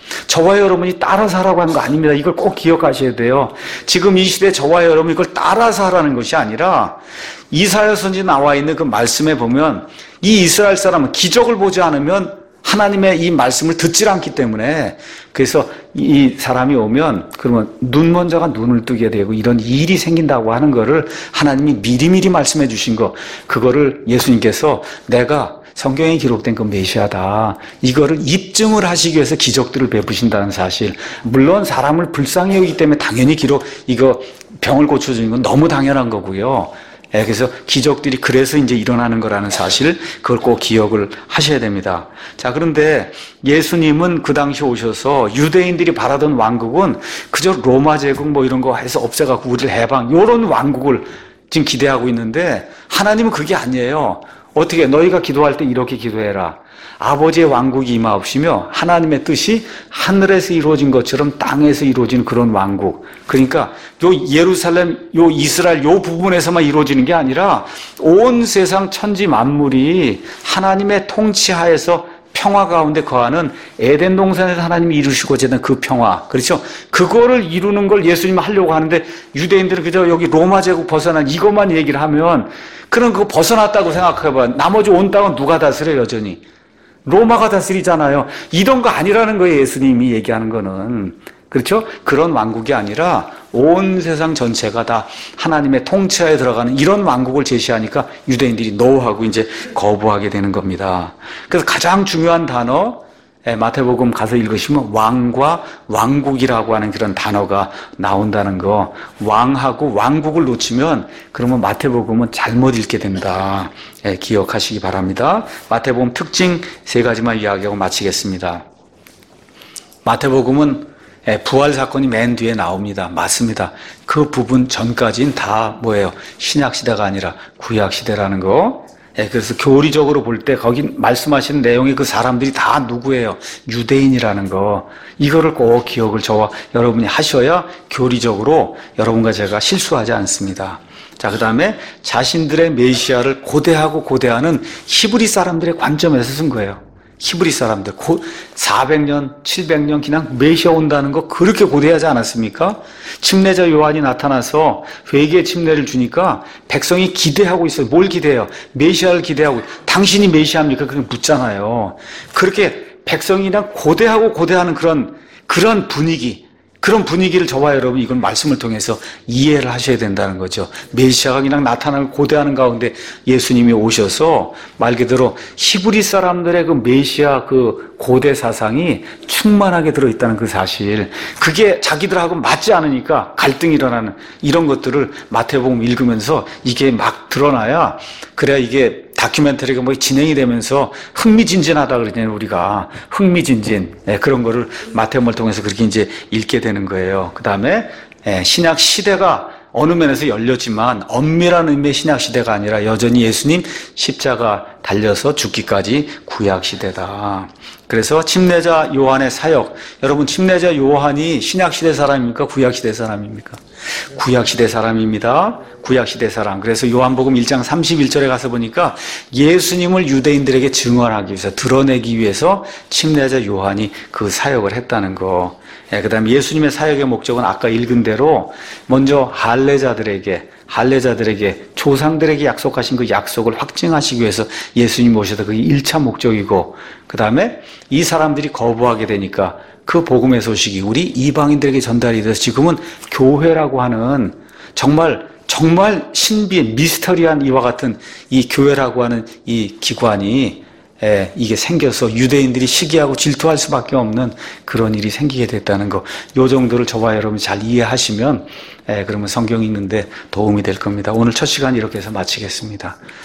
저와 여러분이 따라서 하라고 하는 거 아닙니다. 이걸 꼭 기억하셔야 돼요. 지금 이 시대 저와 여러분 이걸 따라서 하라는 것이 아니라 이사야 선지에 나와 있는 그 말씀에 보면 이 이스라엘 사람은 기적을 보지 않으면 하나님의 이 말씀을 듣질 않기 때문에 그래서 이 사람이 오면 그러면 눈먼자가 눈을 뜨게 되고 이런 일이 생긴다고 하는 거를 하나님이 미리미리 말씀해 주신 거, 그거를 예수님께서 내가 성경에 기록된 그 메시아다, 이거를 입증을 하시기 위해서 기적들을 베푸신다는 사실, 물론 사람을 불쌍히 여기기 때문에 당연히 기록, 이거 병을 고쳐주는 건 너무 당연한 거고요. 예, 그래서 기적들이 그래서 이제 일어나는 거라는 사실, 그걸 꼭 기억을 하셔야 됩니다. 자, 그런데 예수님은 그 당시 오셔서 유대인들이 바라던 왕국은 그저 로마 제국 뭐 이런 거 해서 없애갖고 우리를 해방, 요런 왕국을 지금 기대하고 있는데 하나님은 그게 아니에요. 어떻게 너희가 기도할 때 이렇게 기도해라. 아버지의 왕국이 임하옵시며 하나님의 뜻이 하늘에서 이루어진 것처럼 땅에서 이루어지는 그런 왕국. 그러니까 요 예루살렘, 요 이스라엘 요 부분에서만 이루어지는 게 아니라 온 세상 천지 만물이 하나님의 통치하에서 평화 가운데 거하는 에덴 동산에서 하나님이 이루시고자 했던 그 평화. 그렇죠? 그거를 이루는 걸 예수님은 하려고 하는데 유대인들은 그저 여기 로마 제국 벗어난 이것만 얘기를 하면 그럼 그거 벗어났다고 생각해봐. 나머지 온 땅은 누가 다스려 여전히? 로마가 다스리잖아요. 이런 거 아니라는 거예요. 예수님이 얘기하는 거는. 그렇죠? 그런 왕국이 아니라 온 세상 전체가 다 하나님의 통치하에 들어가는 이런 왕국을 제시하니까 유대인들이 노하고 이제 거부하게 되는 겁니다. 그래서 가장 중요한 단어, 마태복음 가서 읽으시면 왕과 왕국이라고 하는 그런 단어가 나온다는 거. 왕하고 왕국을 놓치면 그러면 마태복음은 잘못 읽게 된다. 예, 기억하시기 바랍니다. 마태복음 특징 세 가지만 이야기하고 마치겠습니다. 마태복음은 부활 사건이 맨 뒤에 나옵니다. 맞습니다. 그 부분 전까지는 다 뭐예요? 신약 시대가 아니라 구약 시대라는 거. 예, 그래서 교리적으로 볼 때 거기 말씀하시는 내용이 그 사람들이 다 누구예요? 유대인이라는 거. 이거를 꼭 기억을 저와 여러분이 하셔야 교리적으로 여러분과 제가 실수하지 않습니다. 자, 그 다음에 자신들의 메시아를 고대하고 고대하는 히브리 사람들의 관점에서 쓴 거예요. 히브리 사람들, 사백 년, 칠백 년 그냥 메시아 온다는 거 그렇게 고대하지 않았습니까? 침례자 요한이 나타나서 회개의 침례를 주니까 백성이 기대하고 있어요. 뭘 기대해요? 메시아를 기대하고. 당신이 메시아입니까? 그렇게 묻잖아요. 그렇게 백성이 그냥 고대하고 고대하는 그런, 그런 분위기, 그런 분위기를 저와 여러분 이건 말씀을 통해서 이해를 하셔야 된다는 거죠. 메시아가 그냥 나타나고 고대하는 가운데 예수님이 오셔서 말 그대로 히브리 사람들의 그 메시아 그 고대 사상이 충만하게 들어있다는 그 사실, 그게 자기들하고 맞지 않으니까 갈등이 일어나는 이런 것들을 마태복음 읽으면서 이게 막 드러나야, 그래야 이게 다큐멘터리가 뭐 진행이 되면서 흥미진진하다 그러잖아요. 우리가 흥미진진, 네, 그런 거를 마태복음을 통해서 그렇게 이제 읽게 되는 거예요. 그 다음에 신약 시대가 어느 면에서 열렸지만 엄밀한 의미의 신약 시대가 아니라 여전히 예수님 십자가 달려서 죽기까지 구약 시대다. 그래서 침례자 요한의 사역, 여러분 침례자 요한이 신약 시대 사람입니까? 구약 시대 사람입니까? 구약 시대 사람입니다. 구약 시대 사람. 그래서 요한복음 일 장 삼십일 절에 가서 보니까 예수님을 유대인들에게 증언하기 위해서, 드러내기 위해서 침례자 요한이 그 사역을 했다는 거. 예, 그 다음에 예수님의 사역의 목적은 아까 읽은 대로 먼저 할례자들에게, 할례자들에게, 조상들에게 약속하신 그 약속을 확증하시기 위해서 예수님 오셔서 그게 일 차 목적이고, 그 다음에 이 사람들이 거부하게 되니까 그 복음의 소식이 우리 이방인들에게 전달이 돼서 지금은 교회라고 하는 정말 정말 신비의 미스터리한 이와 같은 이 교회라고 하는 이 기관이 예, 이게 생겨서 유대인들이 시기하고 질투할 수밖에 없는 그런 일이 생기게 됐다는 거, 요 정도를 저와 여러분이 잘 이해하시면 예, 그러면 성경 읽는데 도움이 될 겁니다. 오늘 첫 시간 이렇게 해서 마치겠습니다.